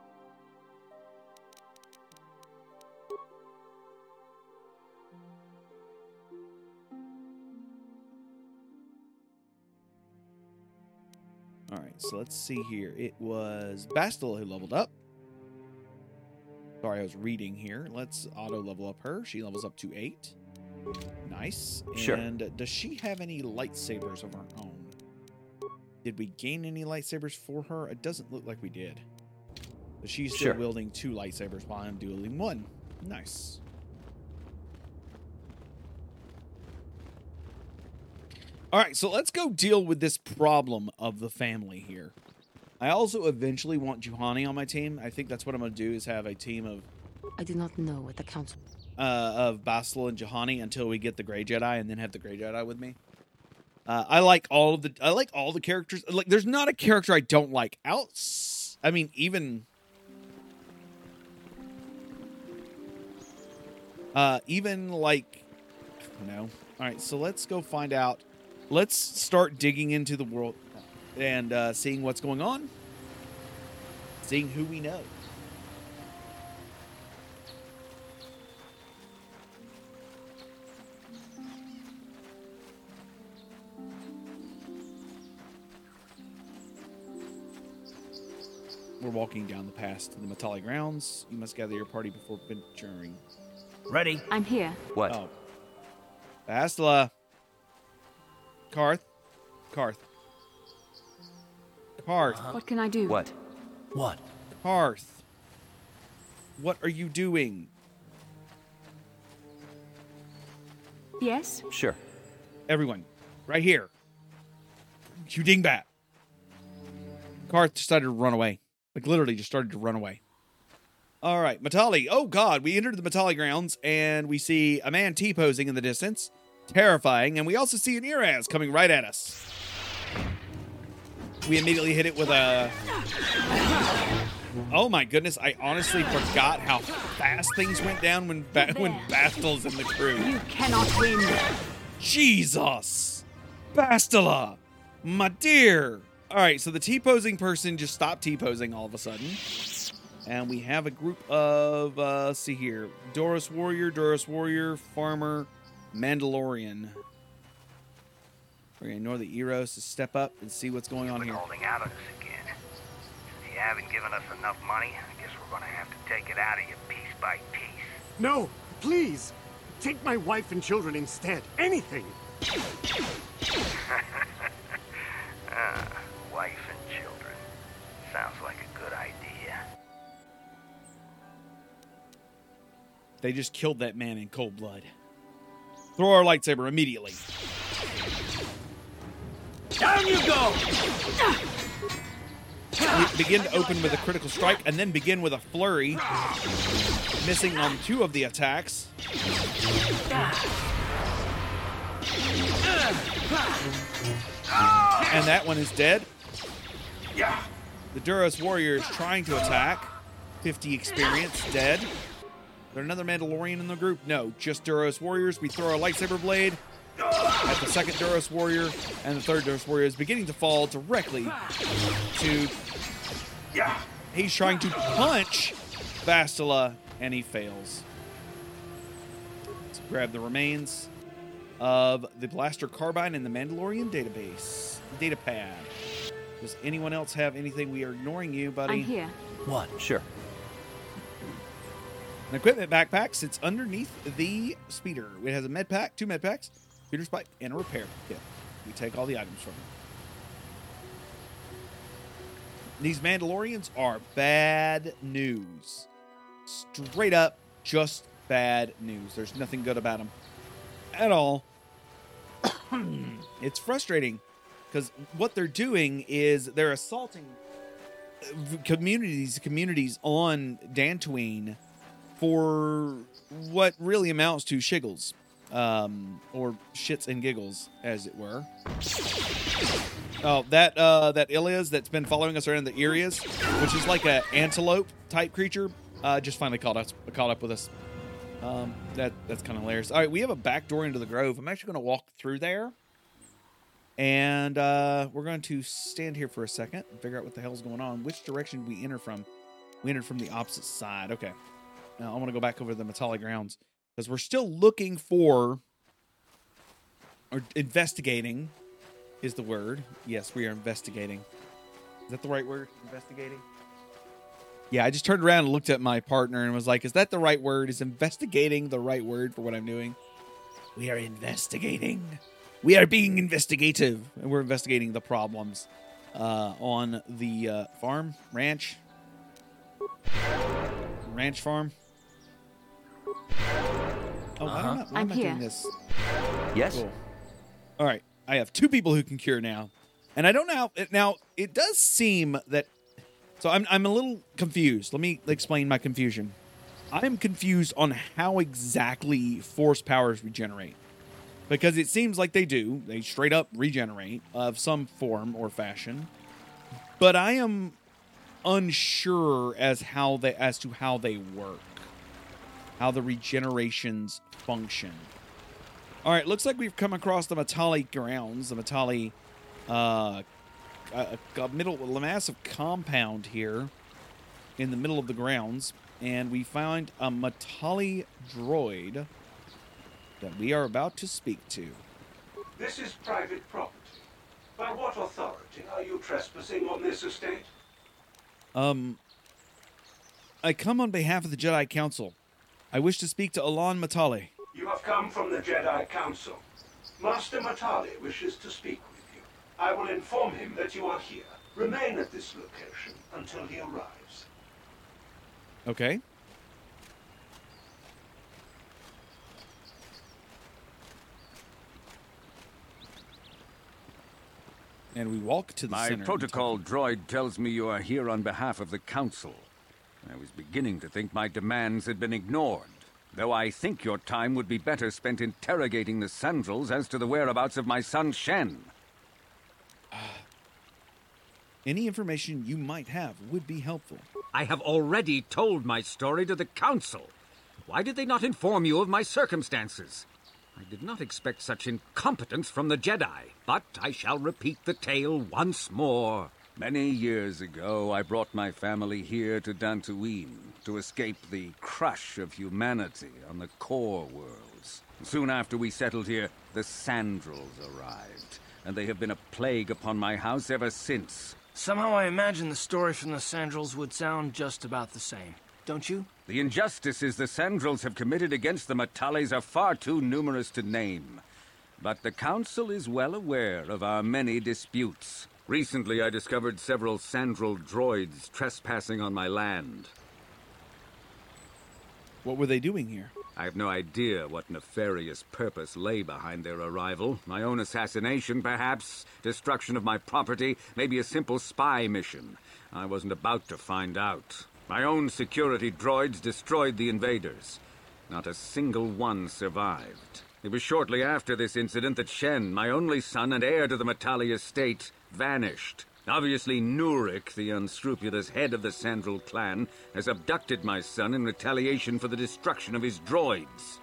Speaker 1: All right, so let's see here. It was Bastila who leveled up. Sorry, I was reading here. Let's auto level up her. She levels up to 8. Nice.
Speaker 13: Sure.
Speaker 1: And does she have any lightsabers of her own? Did we gain any lightsabers for her? It doesn't look like we did. But she's still wielding 2 lightsabers while I'm dueling 1. Nice. All right, so let's go deal with this problem of the family here. I also eventually want Juhani on my team. I think that's what I'm going to do, is have a team of...
Speaker 8: I do not know what the council...
Speaker 1: of Bastila and Juhani until we get the Grey Jedi, and then have the Grey Jedi with me. I like all the characters. Like, there's not a character I don't like. I mean, even like, you know. All right, so let's go find out. Let's start digging into the world and seeing what's going on, seeing who we know. We're walking down the path to the Matale grounds. You must gather your party before venturing.
Speaker 2: Ready?
Speaker 12: I'm here.
Speaker 13: What?
Speaker 1: Oh. Bastila. Carth.
Speaker 12: What can I do?
Speaker 13: What?
Speaker 1: Carth. What are you doing?
Speaker 12: Yes?
Speaker 13: Sure.
Speaker 1: Everyone, right here. You dingbat. car decided to run away. Like, literally just started to run away. All right, Matali. Oh, God. We entered the Matali grounds, and we see a man T-posing in the distance. Terrifying. And we also see an Iraz coming right at us. We immediately hit it with a... Oh, my goodness. I honestly forgot how fast things went down when Bastil's in the crew.
Speaker 12: You cannot win.
Speaker 1: Jesus. Bastila. My dear. All right, so the T-posing person just stopped T-posing all of a sudden. And we have a group of, let's see here. Doros Warrior, Farmer, Mandalorian. We're going to ignore the Eros to step up and see what's going on here.
Speaker 17: Holding out on us again. Since you haven't given us enough money, I guess we're going to have to take it out of you piece by piece.
Speaker 18: No, please. Take my wife and children instead. Anything.
Speaker 17: Wife and children. Sounds like a good idea.
Speaker 1: They just killed that man in cold blood. Throw our lightsaber immediately.
Speaker 2: Down you go!
Speaker 1: We begin to open with a critical strike and then begin with a flurry. Missing on 2 of the attacks. And that one is dead. The Duros Warrior is trying to attack. 50 experience, dead. Is there another Mandalorian in the group? No, just Duros Warriors. We throw our lightsaber blade at the second Duros Warrior, and the third Duros Warrior is beginning to fall directly to... He's trying to punch Bastila, and he fails. Let's grab the remains of the blaster carbine in the Mandalorian database. Data pad. Does anyone else have anything? We are ignoring you, buddy.
Speaker 12: I'm here.
Speaker 13: What? Sure.
Speaker 1: An equipment backpack sits underneath the speeder. It has a med pack, 2 med packs, speeder's pipe, and a repair kit. We take all the items from it. These Mandalorians are bad news. Straight up, just bad news. There's nothing good about them at all. It's frustrating because what they're doing is they're assaulting communities on Dantooine for what really amounts to shiggles, or shits and giggles, as it were. Oh, that Ilias that's been following us around the areas, which is like a antelope type creature, just finally caught up with us. That's kind of hilarious. All right, we have a back door into the grove. I'm actually going to walk through there, and we're going to stand here for a second and figure out what the hell's going on. Which direction did we enter from? We entered from the opposite side. Okay. Now I want to go back over to the Matali grounds because we're still looking for, or investigating is the word. Yes, we are investigating. Is that the right word? Investigating? Yeah, I just turned around and looked at my partner and was like, is that the right word? Is investigating the right word for what I'm doing? We are investigating. We are being investigative. And we're investigating the problems on the ranch farm. Oh, I don't know. Why
Speaker 12: I'm
Speaker 1: am I
Speaker 12: here.
Speaker 1: doing this?
Speaker 13: Yes?
Speaker 1: Cool. All right. I have 2 people who can cure now. And I don't know. Now, it does seem that... So I'm a little confused. Let me explain my confusion. I'm confused on how exactly force powers regenerate. Because it seems like they do. They straight up regenerate of some form or fashion. But I am unsure as to how they work. How the regenerations function. All right, looks like we've come across the Matali grounds. The Matali... a massive compound here in the middle of the grounds, and we found a Matali droid that we are about to speak to.
Speaker 19: This is private property. By what authority are you trespassing on this estate?
Speaker 1: I come on behalf of the Jedi Council. I wish to speak to Alan Matali.
Speaker 19: You have come from the Jedi Council. Master Matali wishes to speak with you. I will inform him that you are here. Remain at this location until he arrives.
Speaker 1: Okay. And we walk to the
Speaker 16: My
Speaker 1: center.
Speaker 16: protocol droid tells me you are here on behalf of the Council. I was beginning to think my demands had been ignored, though I think your time would be better spent interrogating the Sandrels as to the whereabouts of my son Shen.
Speaker 1: Any information you might have would be helpful.
Speaker 16: I have already told my story to the Council. Why did they not inform you of my circumstances? I did not expect such incompetence from the Jedi, but I shall repeat the tale once more. Many years ago, I brought my family here to Dantooine to escape the crush of humanity on the core worlds. Soon after we settled here, the Sandrels arrived, and they have been a plague upon my house ever since.
Speaker 2: Somehow I imagine the story from the Sandrels would sound just about the same, don't you?
Speaker 16: The injustices the Sandrels have committed against the Matales are far too numerous to name. But the Council is well aware of our many disputes. Recently, I discovered several Sandrel droids trespassing on my land.
Speaker 1: What were they doing here?
Speaker 16: I have no idea what nefarious purpose lay behind their arrival. My own assassination, perhaps. Destruction of my property. Maybe a simple spy mission. I wasn't about to find out. My own security droids destroyed the invaders. Not a single one survived. It was shortly after this incident that Shen, my only son and heir to the Matali estate, vanished. Obviously, Nurik, the unscrupulous head of the Sandrel clan, has abducted my son in retaliation for the destruction of his droids.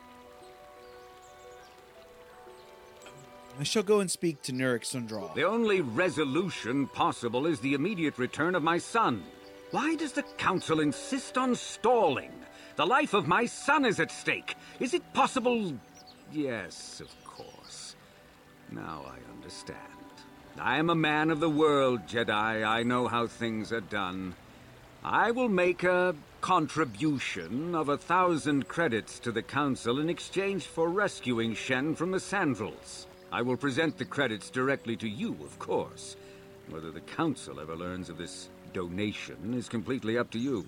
Speaker 1: I shall go and speak to Nurik Sundral.
Speaker 16: The only resolution possible is the immediate return of my son. Why does the Council insist on stalling? The life of my son is at stake. Is it possible? Yes, of course. Now I understand. I am a man of the world, Jedi. I know how things are done. I will make a contribution of 1,000 credits to the Council in exchange for rescuing Shen from the Sandrels. I will present the credits directly to you, of course. Whether the Council ever learns of this donation is completely up to you.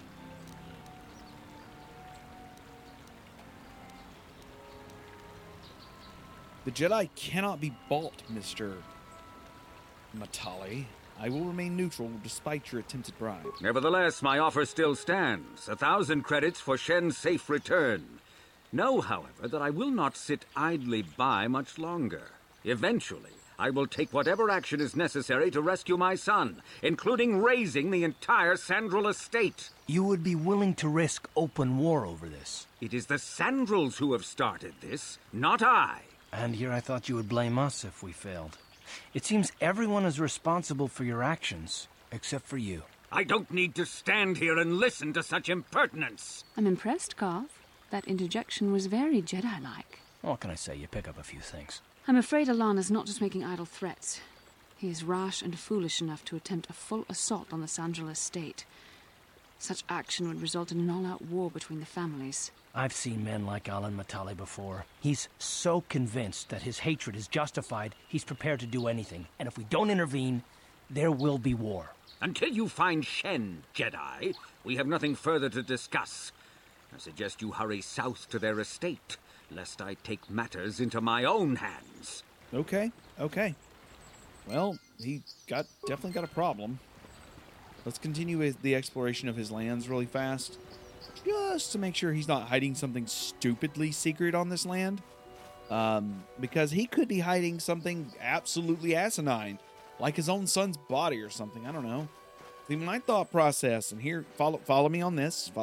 Speaker 1: The Jedi cannot be bought, Mr. Matali. I will remain neutral despite your attempted bribe.
Speaker 16: Nevertheless, my offer still stands. 1,000 credits for Shen's safe return. Know, however, that I will not sit idly by much longer. Eventually, I will take whatever action is necessary to rescue my son, including raising the entire Sandrel estate.
Speaker 2: You would be willing to risk open war over this?
Speaker 16: It is the Sandrels who have started this, not I.
Speaker 2: And here I thought you would blame us if we failed. It seems everyone is responsible for your actions, except for you.
Speaker 16: I don't need to stand here and listen to such impertinence.
Speaker 12: I'm impressed, Carth. That interjection was very Jedi-like.
Speaker 2: What can I say? You pick up a few things.
Speaker 12: I'm afraid Alana's not just making idle threats. He is rash and foolish enough to attempt a full assault on the Sandrel estate. Such action would result in an all-out war between the families.
Speaker 2: I've seen men like Alan Matali before. He's so convinced that his hatred is justified, he's prepared to do anything. And if we don't intervene, there will be war.
Speaker 16: Until you find Shen, Jedi, we have nothing further to discuss. I suggest you hurry south to their estate, lest I take matters into my own hands.
Speaker 1: Okay. Well, he definitely got a problem. Let's continue with the exploration of his lands really fast, just to make sure he's not hiding something stupidly secret on this land. Because he could be hiding something absolutely asinine, like his own son's body or something. I don't know. See, my thought process, and here, follow me on this,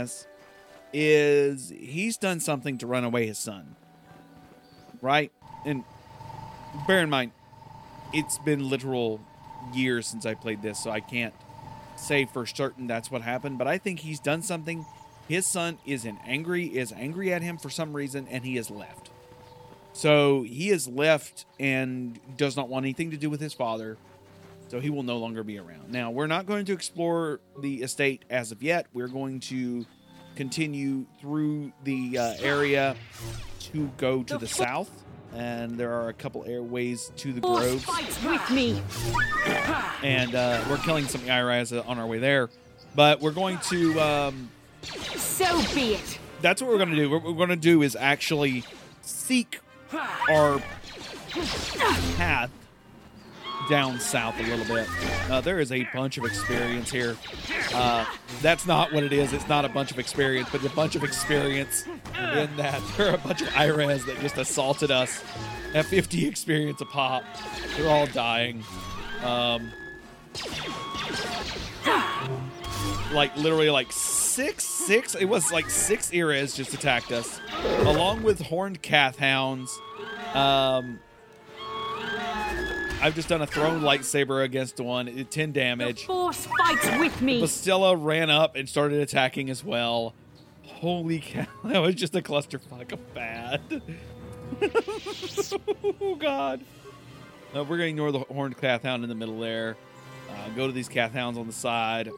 Speaker 1: is he's done something to run away his son. Right? And bear in mind, it's been literal years since I played this, so I can't say for certain that's what happened, but I think he's done something. His son is angry at him for some reason, and he has left. So he has left and does not want anything to do with his father, so he will no longer be around. Now, we're not going to explore the estate as of yet. We're going to continue through the area to go to the south, and there are a couple airways to the groves.
Speaker 5: Fight with me.
Speaker 1: And we're killing some Iras on our way there, but we're going to
Speaker 5: so be it.
Speaker 1: That's what we're going to do. What we're going to do is actually seek our path down south a little bit. There is a bunch of experience here. That's not what it is. It's not a bunch of experience, but a bunch of experience in that there are a bunch of IRES that just assaulted us at 50 experience a pop. They're all dying. Like literally like six. It was like 6 IRES just attacked us, along with horned Cath hounds. I've just done a thrown lightsaber against one, 10 damage.
Speaker 20: The Force fights with me.
Speaker 1: Bastilla ran up and started attacking as well. Holy cow, that was just a clusterfuck of bad. Oh, God. We're going to ignore the horned Cath hound in the middle there. Go to these Cath hounds on the side.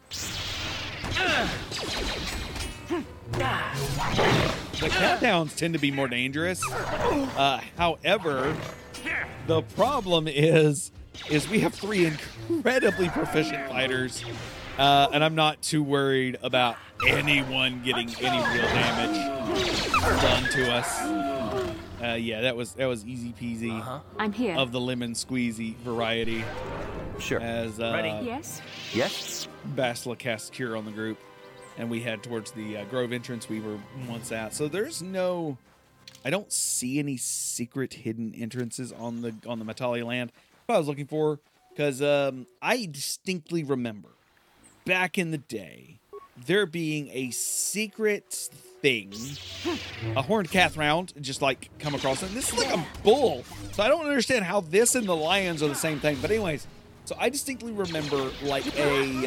Speaker 1: The Cath hounds tend to be more dangerous. However, the problem is we have 3 incredibly proficient fighters, and I'm not too worried about anyone getting any real damage done to us. Yeah, that was easy peasy.
Speaker 20: I'm here.
Speaker 1: Of the lemon squeezy variety.
Speaker 13: Sure.
Speaker 1: As
Speaker 20: Ready? Yes.
Speaker 13: Yes.
Speaker 1: Bastila cast Cure on the group, and we head towards the Grove entrance we were once at. So there's no, I don't see any secret hidden entrances on the Matali land. What I was looking for, because I distinctly remember back in the day there being a secret thing, a horned Cath round, just like come across it. This is like a bull, so I don't understand how this and the lions are the same thing. But anyways, so I distinctly remember like it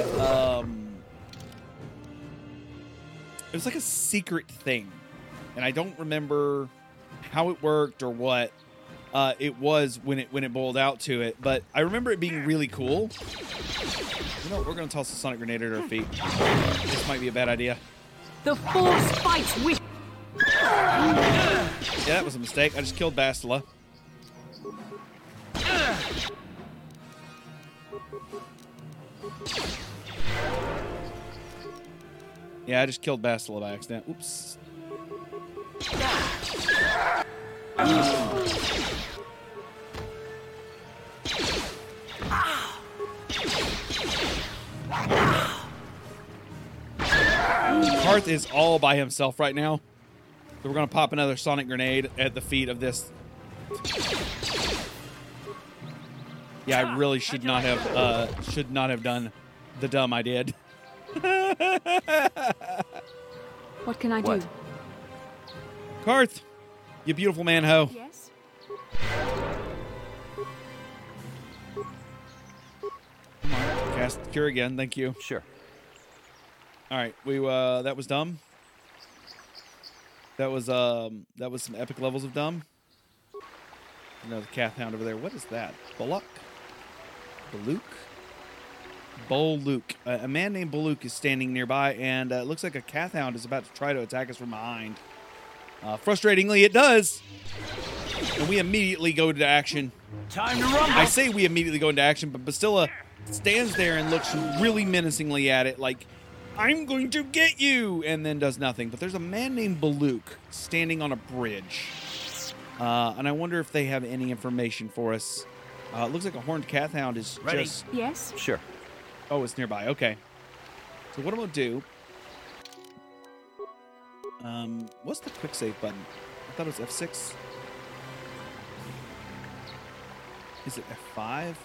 Speaker 1: was like a secret thing, and I don't remember how it worked or what it was when it boiled out to it. But I remember it being really cool. You know, we're gonna toss a sonic grenade at our feet. This might be a bad idea.
Speaker 20: The Force fights with.
Speaker 1: Yeah, that was a mistake. I just killed Bastila. Yeah, I just killed Bastila by accident. Oops. Karth is all by himself right now. So we're going to pop another sonic grenade at the feet of this. Yeah, I really should not have done the dumb I did.
Speaker 12: What can I do?
Speaker 1: Karth, you beautiful man ho.
Speaker 12: Yes.
Speaker 1: Come on, cast Cure again. Thank you.
Speaker 13: Sure.
Speaker 1: All right, we that was dumb. That was some epic levels of dumb. Another Cath hound over there. What is that? Bullock? Boluk. A man named Boluk is standing nearby, and it looks like a Cath hound is about to try to attack us from behind. Frustratingly, it does. And we immediately go into action.
Speaker 2: Time to rumble.
Speaker 1: I say we immediately go into action, but Bastila stands there and looks really menacingly at it, like, I'm going to get you, and then does nothing. But there's a man named Boluk standing on a bridge. And I wonder if they have any information for us. It looks like a horned Cath hound is
Speaker 2: Ready?
Speaker 1: just...
Speaker 12: Yes.
Speaker 13: Sure.
Speaker 1: Oh, it's nearby. Okay. So what I'm going to do... what's the quick save button? I thought it was F6. Is it F5?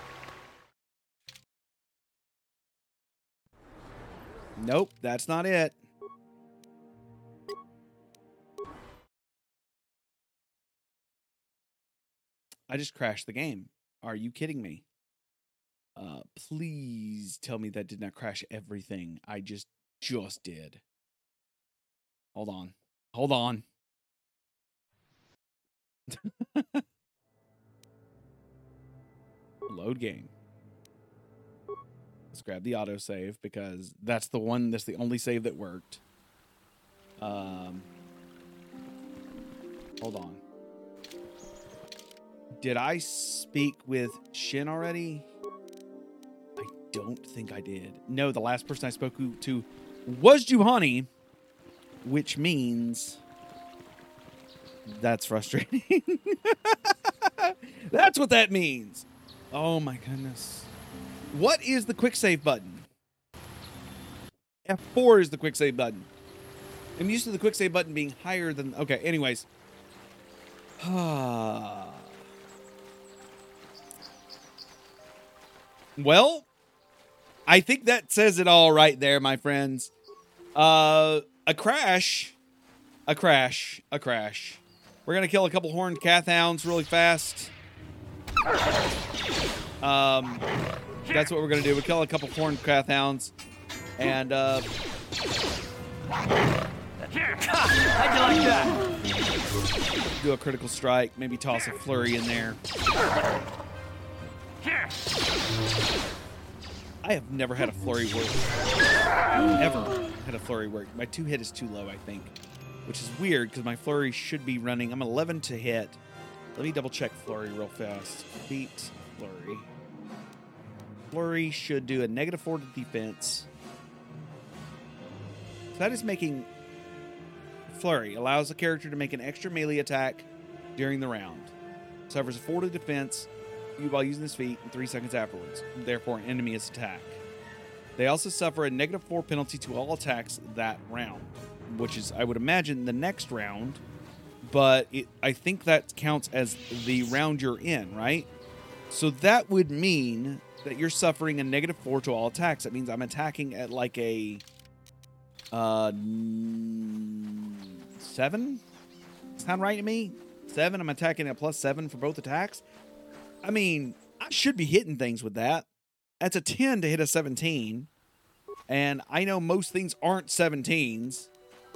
Speaker 1: Nope, that's not it. I just crashed the game. Are you kidding me? Please tell me that did not crash everything. I just did. Hold on. Load game. Let's grab the autosave because that's the only save that worked. Hold on. Did I speak with Shin already? I don't think I did. No, the last person I spoke to was Juhani, which means that's frustrating. That's what that means. Oh my goodness. What is the quick save button? F4 is the quick save button. I'm used to the quick save button being higher than... Okay, anyways. Well, I think that says it all right there, my friends. A crash. We're going to kill a couple horned Kathhounds really fast. That's what we're going to do. We'll kill a couple horned Kathhounds. And,
Speaker 2: How'd you like that?
Speaker 1: do a critical strike. Maybe toss a flurry in there. I have never had a flurry work. Ever had a flurry work. My 2-hit is too low, I think. Which is weird, because my flurry should be running... I'm 11 to hit. Let me double-check flurry real fast. Beat flurry. Flurry should do a -4 to defense. So that is making... Flurry allows the character to make an extra melee attack during the round. Suffers a 4 to defense while using his feet and 3 seconds afterwards. Therefore, an enemy is attacked. They also suffer a -4 penalty to all attacks that round, which is, I would imagine, the next round. But I think that counts as the round you're in, right? So that would mean that you're suffering a -4 to all attacks. That means I'm attacking at like a 7? Sound right to me? 7? I'm attacking at +7 for both attacks? I mean, I should be hitting things with that. That's a 10 to hit a 17. And I know most things aren't 17s.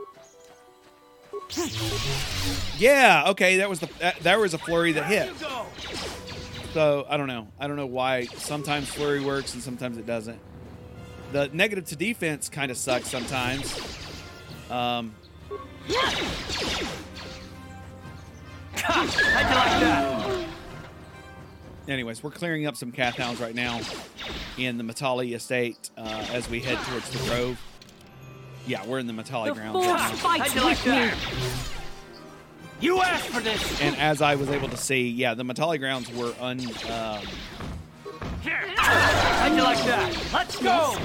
Speaker 1: Yeah, okay, that was a flurry that hit. So, I don't know. I don't know why sometimes flurry works and sometimes it doesn't. The negative to defense kind of sucks sometimes.
Speaker 2: How'd you like that?
Speaker 1: Anyways, we're clearing up some Kathhounds right now in the Matali estate as we head towards the Grove. Yeah, we're in the Matali grounds right now.
Speaker 2: How'd you like that? You asked for this.
Speaker 1: And as I was able to see, yeah, the Matali grounds were
Speaker 2: How'd you like that? Let's go.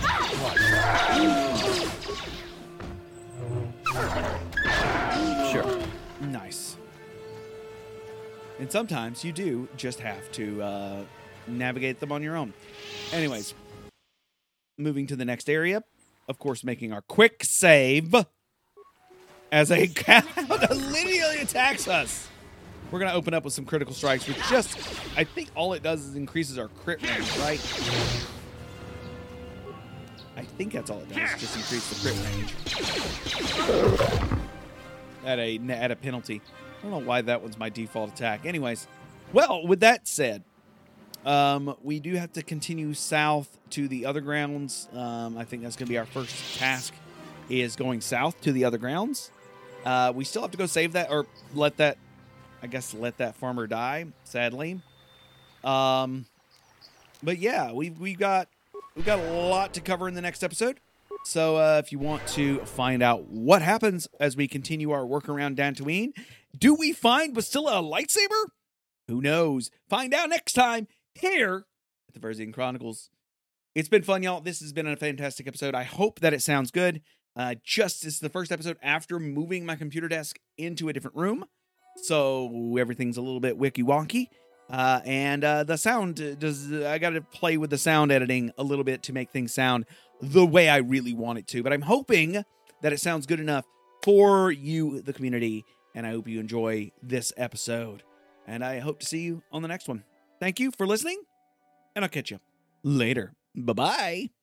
Speaker 1: Sure. Nice. And sometimes you do just have to navigate them on your own. Anyways, moving to the next area. Of course, making our quick save as a Kathhound literally attacks us. We're going to open up with some critical strikes, which just, I think all it does is increases our crit range, right? I think that's all it does, just increase the crit range. At a penalty. I don't know why that one's my default attack. Anyways, well, with that said, we do have to continue south to the other grounds. I think that's going to be our first task, is going south to the other grounds. We still have to go save that, or let that farmer die, sadly. But yeah, we've got a lot to cover in the next episode. So if you want to find out what happens as we continue our work around Dantooine, do we find Bastila a lightsaber? Who knows? Find out next time here at the Versian Chronicles. It's been fun, y'all. This has been a fantastic episode. I hope that it sounds good. This is the first episode after moving my computer desk into a different room. So everything's a little bit wonky. And the sound I got to play with the sound editing a little bit to make things sound the way I really want it to. But I'm hoping that it sounds good enough for you, the community. And I hope you enjoy this episode. And I hope to see you on the next one. Thank you for listening. And I'll catch you later. Bye-bye.